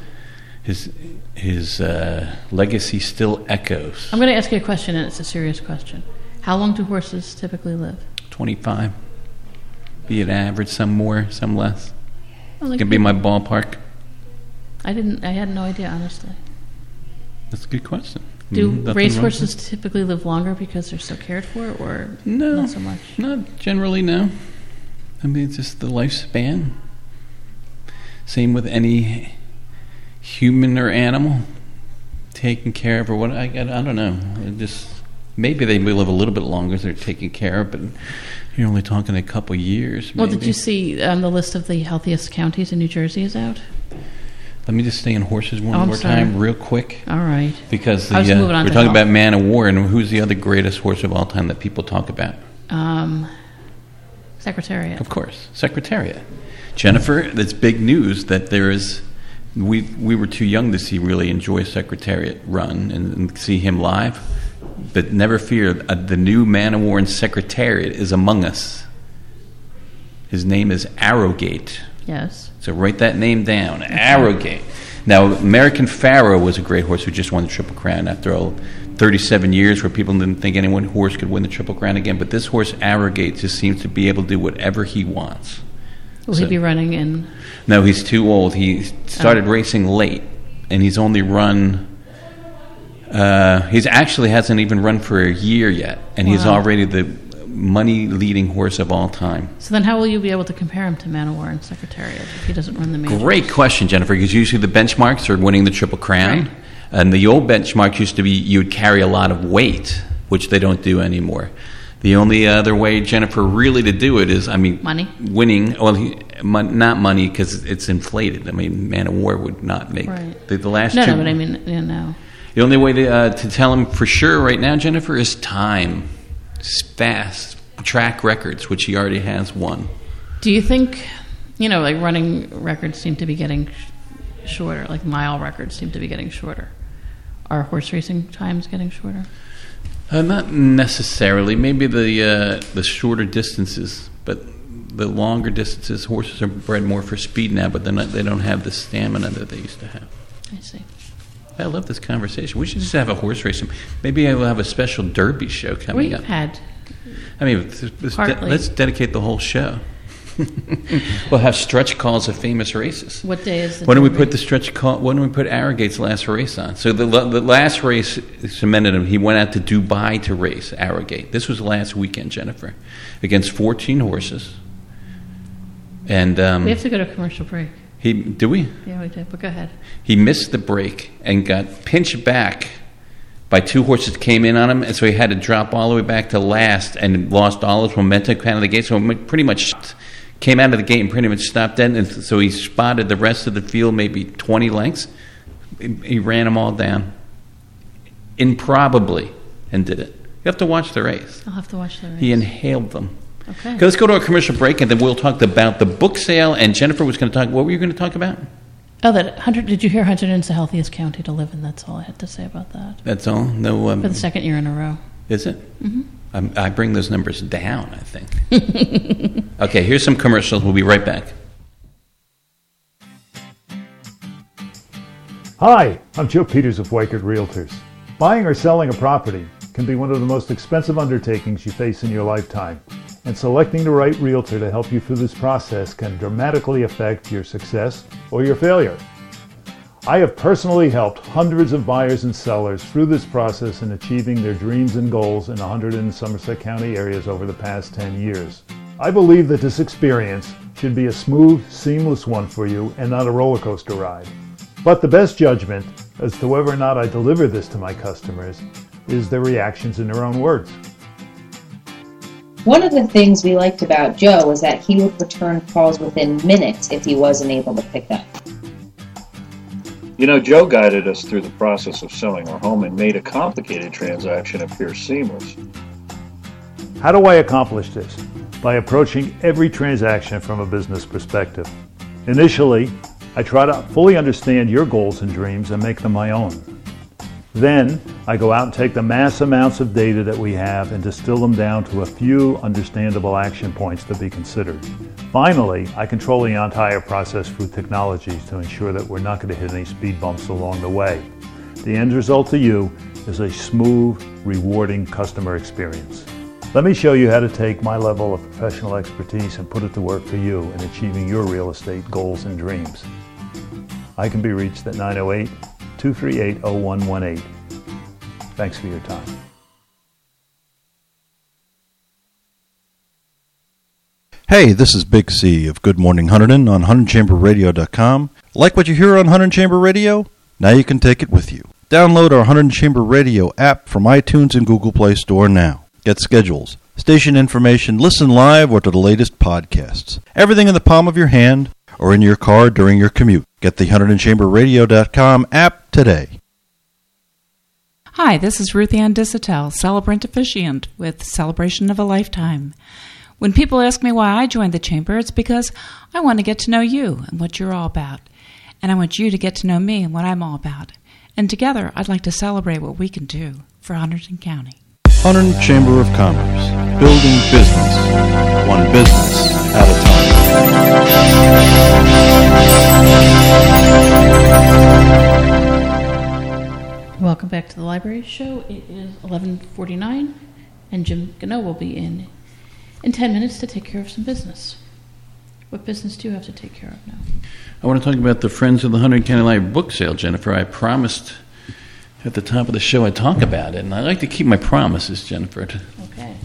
His legacy still echoes. I'm going to ask you a question, and it's a serious question. How long do horses typically live? 25. Be it average, some more, some less. Well, It could be my ballpark. I had no idea, honestly. That's a good question. Do Nothing racehorses typically live longer because they're so cared for, or No, not so much? Not generally, no. I mean, it's just the lifespan. Same with any human or animal taken care of, or what? I don't know. Maybe they may live a little bit longer if they're taken care of, but you're only talking a couple years. Well, maybe. did you see the list of the healthiest counties in New Jersey is out? Let me just stay on horses one I'm more sorry. time, real quick. All right. Because I was moving on we're to talking health. about Man of War, and who's the other greatest horse of all time that people talk about? Secretariat. Of course, Secretariat. Jennifer, that's big news that there is. We were too young to really enjoy Secretariat run and see him live, but never fear, the new Man of War in Secretariat is among us. His name is Arrowgate. Yes. So write that name down, Arrowgate. Now, American Pharaoh was a great horse who just won the Triple Crown after all 37 years where people didn't think any one horse could win the Triple Crown again. But this horse, Arrowgate, just seems to be able to do whatever he wants. Will he be running in? No, he's too old. He started racing late, and he's only run... he's actually hasn't even run for a year yet, and he's already the money-leading horse of all time. So then how will you be able to compare him to Man of War and Secretariat if he doesn't run the majors? Great question, Jennifer, because usually the benchmarks are winning the Triple Crown. Right. And the old benchmarks used to be you would carry a lot of weight, which they don't do anymore. The only other way, Jennifer, really to do it is, money? Winning. Well, not money because it's inflated. I mean, Man of War would not make the last two. No, but I mean, no. The only way to tell him for sure right now, Jennifer, is time. Fast track records, which he already has won. Do you think, like running records seem to be getting shorter, like mile records seem to be getting shorter? Are horse racing times getting shorter? Not necessarily. Maybe the shorter distances, but the longer distances, horses are bred more for speed now, but they don't have the stamina that they used to have. I see. I love this conversation. We should just have a horse racing. Maybe I will have a special derby show coming up. We've had. I mean, let's dedicate the whole show. We'll have stretch calls of famous races. What day is the When do we derby? put the stretch call? When do we put Arrogate's last race on? So the last race cemented him. He went out to Dubai to race Arrogate. This was last weekend, Jennifer, against 14 horses. And we have to go to commercial break. Do we? Yeah, we did. But go ahead. He missed the break and got pinched back by two horses that came in on him, and so he had to drop all the way back to last and lost all his momentum out of the gate. So it pretty much came out of the gate and pretty much stopped dead. And so he spotted the rest of the field, maybe 20 lengths. He ran them all down, improbably, and did it. You have to watch the race. I'll have to watch the race. He inhaled them. Okay. Let's go to a commercial break, and then we'll talk about the book sale. And Jennifer was going to talk. What were you going to talk about? Oh, did you hear Hunterdon's the healthiest county to live in? That's all I had to say about that. That's all? No. For the second year in a row. Is it? Mm-hmm. I bring those numbers down, I think. Okay, here's some commercials. We'll be right back. Hi, I'm Joe Peters of Weichert Realtors. Buying or selling a property can be one of the most expensive undertakings you face in your lifetime, and selecting the right realtor to help you through this process can dramatically affect your success or your failure. I have personally helped hundreds of buyers and sellers through this process in achieving their dreams and goals in the Hunterdon and Somerset County areas over the past 10 years. I believe that this experience should be a smooth, seamless one for you and not a roller coaster ride. But the best judgment as to whether or not I deliver this to my customers is their reactions in their own words. One of the things we liked about Joe was that he would return calls within minutes if he wasn't able to pick up. You know, Joe guided us through the process of selling our home and made a complicated transaction appear seamless. How do I accomplish this? By approaching every transaction from a business perspective. Initially, I try to fully understand your goals and dreams and make them my own. Then, I go out and take the mass amounts of data that we have and distill them down to a few understandable action points to be considered. Finally, I control the entire process through technologies to ensure that we're not going to hit any speed bumps along the way. The end result to you is a smooth, rewarding customer experience. Let me show you how to take my level of professional expertise and put it to work for you in achieving your real estate goals and dreams. I can be reached at 908-238-0118. Thanks for your time. Hey, this is Big C of Good Morning Hunterdon on HunterdonChamberRadio.com. Like what you hear on Hunterdon Chamber Radio? Now you can take it with you. Download our Hunterdon Chamber Radio app from iTunes and Google Play Store now. Get schedules, station information, listen live, or to the latest podcasts. Everything in the palm of your hand or in your car during your commute. Get the HunterdonChamberRadio.com app today. Hi, this is Ruth Ann Disatel, celebrant officiant with Celebration of a Lifetime. When people ask me why I joined the Chamber, it's because I want to get to know you and what you're all about. And I want you to get to know me and what I'm all about. And together, I'd like to celebrate what we can do for Hunterdon County. Hunterdon Chamber of Commerce, building business, one business at a time. Welcome back to the Library Show. It is 11:49, and Jim Gano will be in 10 minutes to take care of some business. What business do you have to take care of now? I want to talk about the Friends of the Hunterdon County Library book sale, Jennifer. I promised at the top of the show I'd talk about it, and I like to keep my promises, Jennifer. Okay.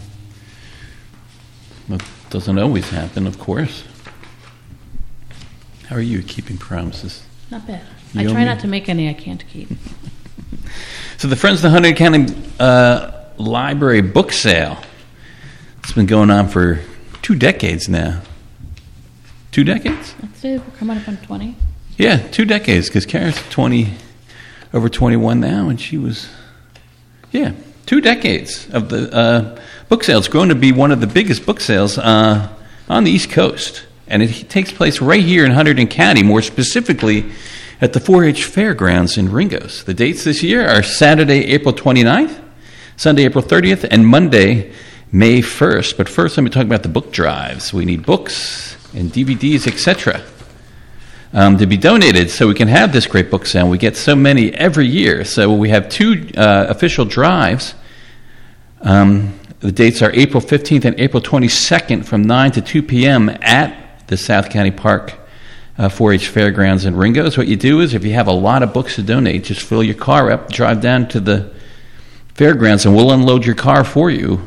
It doesn't always happen, of course. How are you keeping promises? Not bad. I try not to make any I can't keep. So the Friends of the Hunterdon County Library book sale. It's been going on for 2 decades now. 2 decades? Let's say we're coming up on 20. Yeah, 2 decades, because Kara's over 21 now, and she was, 2 decades of the book sale. It's grown to be one of the biggest book sales on the East Coast, and it takes place right here in Hunterdon County, more specifically at the 4-H Fairgrounds in Ringgoes. The dates this year are Saturday, April 29th, Sunday, April 30th, and Monday, May 1st. But first, let me talk about the book drives. We need books and DVDs, etc. To be donated so we can have this great book sale. We get so many every year. So we have 2 official drives. The dates are April 15th and April 22nd from 9 to 2 p.m. at the South County Park 4-H Fairgrounds in Ringgoes. What you do is if you have a lot of books to donate, just fill your car up, drive down to the fairgrounds, and we'll unload your car for you.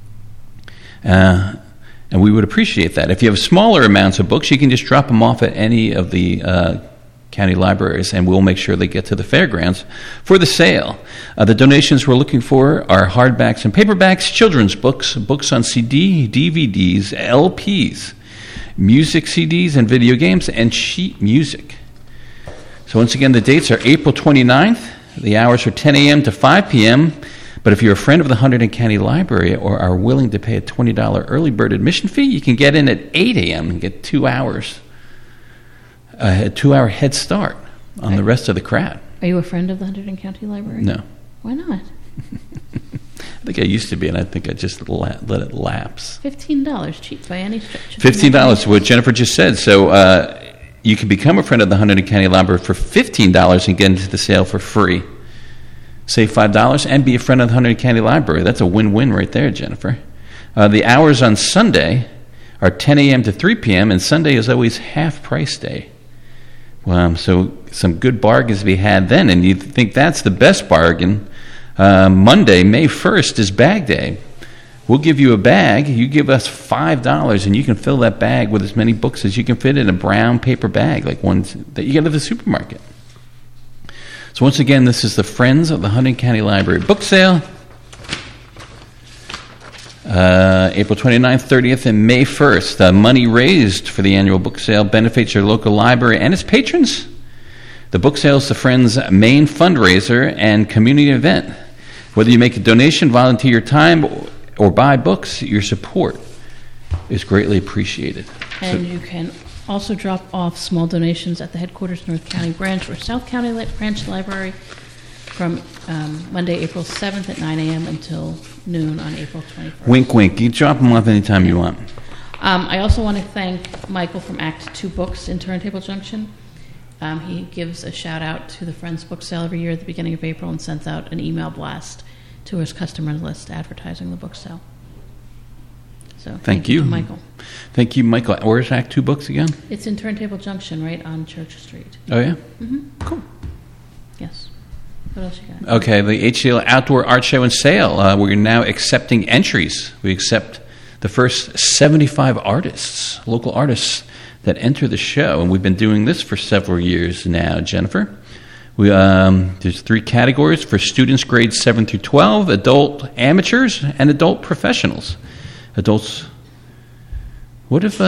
And we would appreciate that. If you have smaller amounts of books, you can just drop them off at any of the county libraries, and we'll make sure they get to the fairgrounds for the sale. The donations we're looking for are hardbacks and paperbacks, children's books, books on CD, DVDs, LPs, music CDs and video games, and sheet music. So once again, the dates are April 29th. The hours are 10 a.m. to 5 p.m., but if you're a friend of the Hunterdon County Library or are willing to pay a $20 early bird admission fee, you can get in at 8 a.m. and get 2 hours, a 2-hour head start on the rest of the crowd. Are you a friend of the Hunterdon County Library? No. Why not? I think I used to be, and I think I just let it lapse. $15, cheap by any stretch. $15, what Jennifer just said. So you can become a friend of the Hunterdon County Library for $15 and get into the sale for free. Save $5 and be a friend of the Hunterdon County Library. That's a win-win right there, Jennifer. The hours on Sunday are 10 a.m. to 3 p.m., and Sunday is always half-price day. So some good bargains to be had then, and you think that's the best bargain. Monday, May 1st, is bag day. We'll give you a bag. You give us $5, and you can fill that bag with as many books as you can fit in a brown paper bag, like ones that you get at the supermarket. So once again, this is the Friends of the Hunterdon County Library book sale. April 29th, 30th, and May 1st. The money raised for the annual book sale benefits your local library and its patrons. The book sale is the Friends' main fundraiser and community event. Whether you make a donation, volunteer your time, or buy books, your support is greatly appreciated. And you can also drop off small donations at the headquarters North County branch or South County branch library from Monday, April 7th at 9 a.m. until noon on April 21st. Wink, wink. You drop them off anytime you want. I also want to thank Michael from Act 2 Books in Turntable Junction. He gives a shout-out to the Friends book sale every year at the beginning of April and sends out an email blast to his customer list advertising the book sale. So thank you, Michael. Thank you, Michael. Where's Act 2 Books again? It's in Turntable Junction, right on Church Street. Oh, yeah? Mm-hmm. Cool. Yes. What else you got? Okay, the HCL Outdoor Art Show and Sale. We're now accepting entries. We accept the first 75 artists, local artists, that enter the show, and we've been doing this for several years now, Jennifer. There's 3 categories for students grades 7 through 12, adult amateurs, and adult professionals. Adults. What if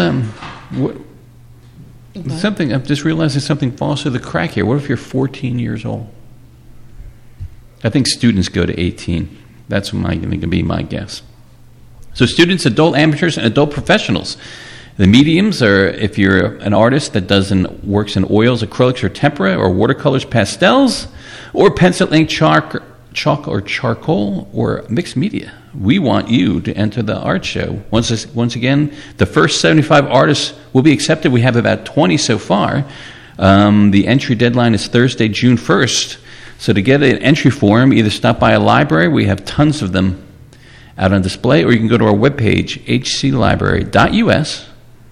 something? I'm just realizing something falls through the crack here. What if you're 14 years old? I think students go to 18. That's going to be my guess. So students, adult amateurs, and adult professionals. The mediums are if you're an artist that works in oils, acrylics, or tempera, or watercolors, pastels, or pencil, ink, chalk, or charcoal, or mixed media. We want you to enter the art show. Once again, the first 75 artists will be accepted. We have about 20 so far. The entry deadline is Thursday, June 1st. So to get an entry form, either stop by a library. We have tons of them out on display, or you can go to our webpage, hclibrary.us.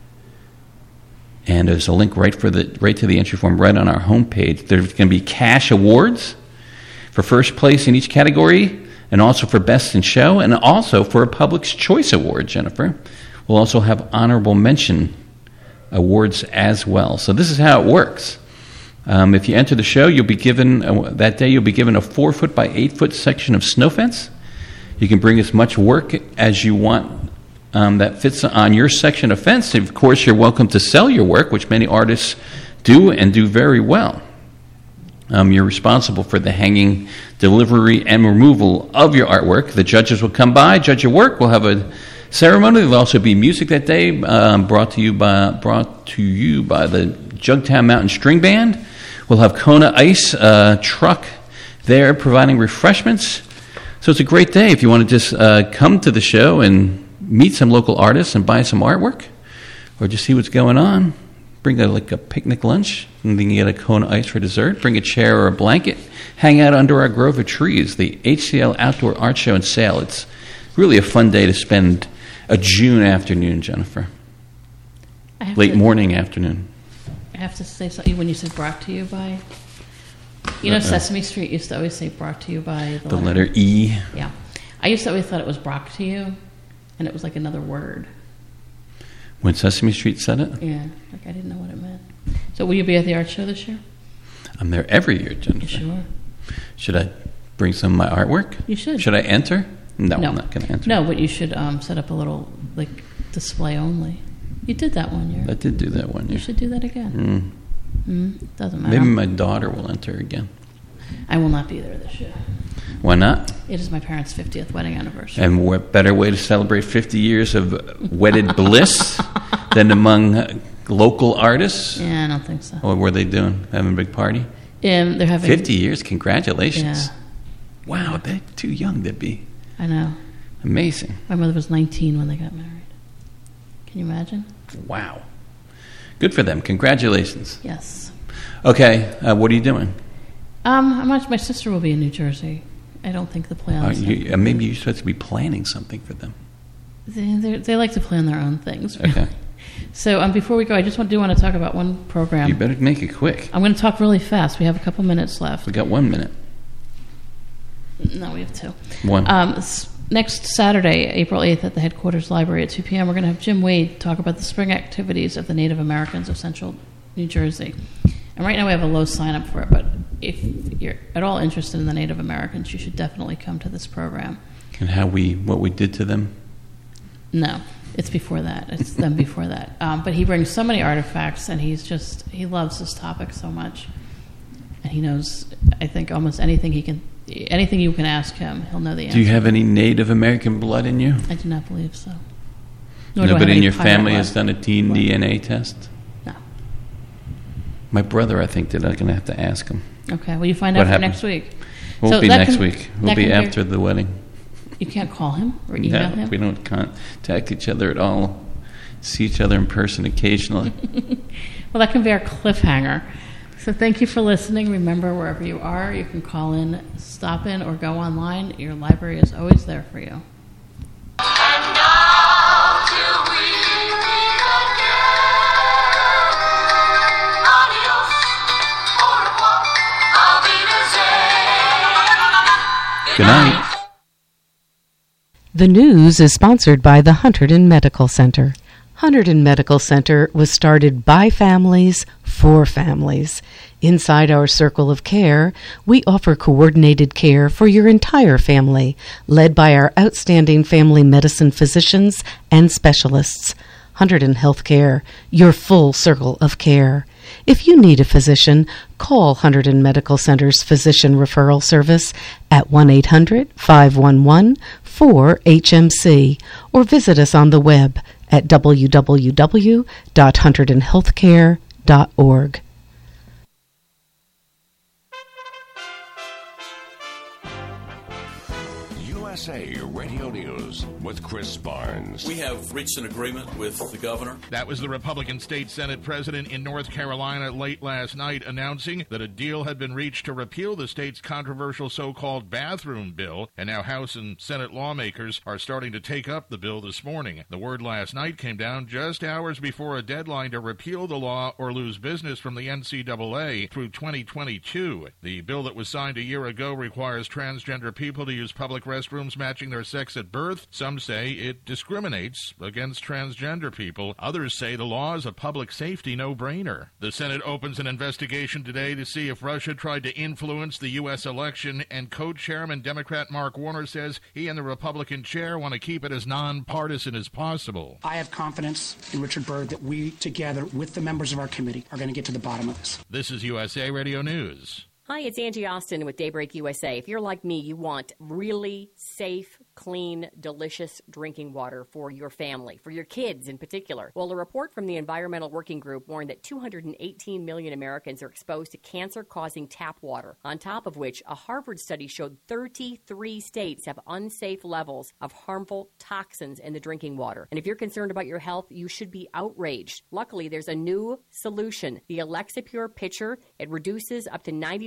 And there's a link right to the entry form right on our homepage. There's going to be cash awards for first place in each category, and also for best in show, and also for a Public's Choice Award, Jennifer. We'll also have honorable mention awards as well. So this is how it works. If you enter the show, you'll be given that day. You'll be given a 4-foot by 8-foot section of snow fence. You can bring as much work as you want that fits on your section of fence. Of course, you're welcome to sell your work, which many artists do and do very well. You're responsible for the hanging, delivery, and removal of your artwork. The judges will come by, judge your work. We'll have a ceremony. There'll also be music that day, brought to you by the Jugtown Mountain String Band. We'll have Kona Ice truck there providing refreshments. So it's a great day if you want to just come to the show and meet some local artists and buy some artwork, or just see what's going on. Bring a picnic lunch, and then you get a Kona Ice for dessert. Bring a chair or a blanket. Hang out under our grove of trees. The HCL Outdoor Art Show and Sale. It's really a fun day to spend a June afternoon, Jennifer. Late morning afternoon. I have to say something. When you said brought to you by, you know, Sesame Street used to always say brought to you by the letter E. Yeah. I used to always thought it was brought to you, and it was like another word. When Sesame Street said it? Yeah, like I didn't know what it meant. So will you be at the art show this year? I'm there every year, Jennifer. Sure. Should I bring some of my artwork? You should. Should I enter? No, I'm not going to enter. No, but you should set up a little display only. You did that one year. I did do that one year. You should do that again. Doesn't matter. Maybe my daughter will enter again. I will not be there this year. Why not? It is my parents' 50th wedding anniversary. And what better way to celebrate 50 years of wedded bliss than among local artists? Yeah, I don't think so. What were they doing? Having a big party? They're having 50 years. Congratulations. Yeah. Wow, they're too young to be. I know. Amazing. My mother was 19 when they got married. Can you imagine? Wow. Good for them. Congratulations. Yes. Okay, what are you doing? My sister will be in New Jersey. I don't think the plans. Maybe you're supposed to be planning something for them. They like to plan their own things. Really. Okay. So before we go, I just want to talk about one program. You better make it quick. I'm going to talk really fast. We have a couple minutes left. We got 1 minute. No, we have 2. 1. Next Saturday, April 8th, at the headquarters library at 2 p.m., we're going to have Jim Wade talk about the spring activities of the Native Americans of Central New Jersey. And right now we have a low sign-up for it, but if you're at all interested in the Native Americans, you should definitely come to this program. And what we did to them? No, it's before that. It's them before that. But he brings so many artifacts, and he loves this topic so much. And he knows, I think, almost anything you can ask him, he'll know the answer. Do you have any Native American blood in you? I do not believe so. Nobody in your family has done a DNA test? No. My brother, I think, I'm going to have to ask him. Okay, well, you find out for next week. Won't be next week. We'll be after the wedding. You can't call him or email him? We don't contact each other at all. See each other in person occasionally. Well, that can be our cliffhanger. So thank you for listening. Remember, wherever you are, you can call in, stop in, or go online. Your library is always there for you. Good night. The news is sponsored by the Hunterdon Medical Center. Hunterdon Medical Center was started by families for families. Inside our circle of care, we offer coordinated care for your entire family, led by our outstanding family medicine physicians and specialists. Hunterdon Healthcare, your full circle of care. If you need a physician, call Hunterdon Medical Center's Physician Referral Service at 1-800-511-4HMC or visit us on the web at www.hunterdonhealthcare.org. USA Radio News with Chris Barnes. We have reached an agreement with the governor. That was the Republican State Senate president in North Carolina late last night announcing that a deal had been reached to repeal the state's controversial so-called bathroom bill, and now House and Senate lawmakers are starting to take up the bill this morning. The word last night came down just hours before a deadline to repeal the law or lose business from the NCAA through 2022. The bill that was signed a year ago requires transgender people to use public restrooms matching their sex at birth. Some say it discriminates against transgender people. Others say the law is a public safety no-brainer. The Senate opens an investigation today to see if Russia tried to influence the U.S. election, and co-chairman Democrat Mark Warner says he and the Republican chair want to keep it as nonpartisan as possible. I have confidence in Richard Byrd that we, together with the members of our committee, are going to get to the bottom of this. This is USA Radio News. Hi, it's Angie Austin with Daybreak USA. If you're like me, you want really safe, clean, delicious drinking water for your family, for your kids in particular. Well, a report from the Environmental Working Group warned that 218 million Americans are exposed to cancer-causing tap water, on top of which a Harvard study showed 33 states have unsafe levels of harmful toxins in the drinking water. And if you're concerned about your health, you should be outraged. Luckily, there's a new solution, the Alexa Pure Pitcher. It reduces up to 90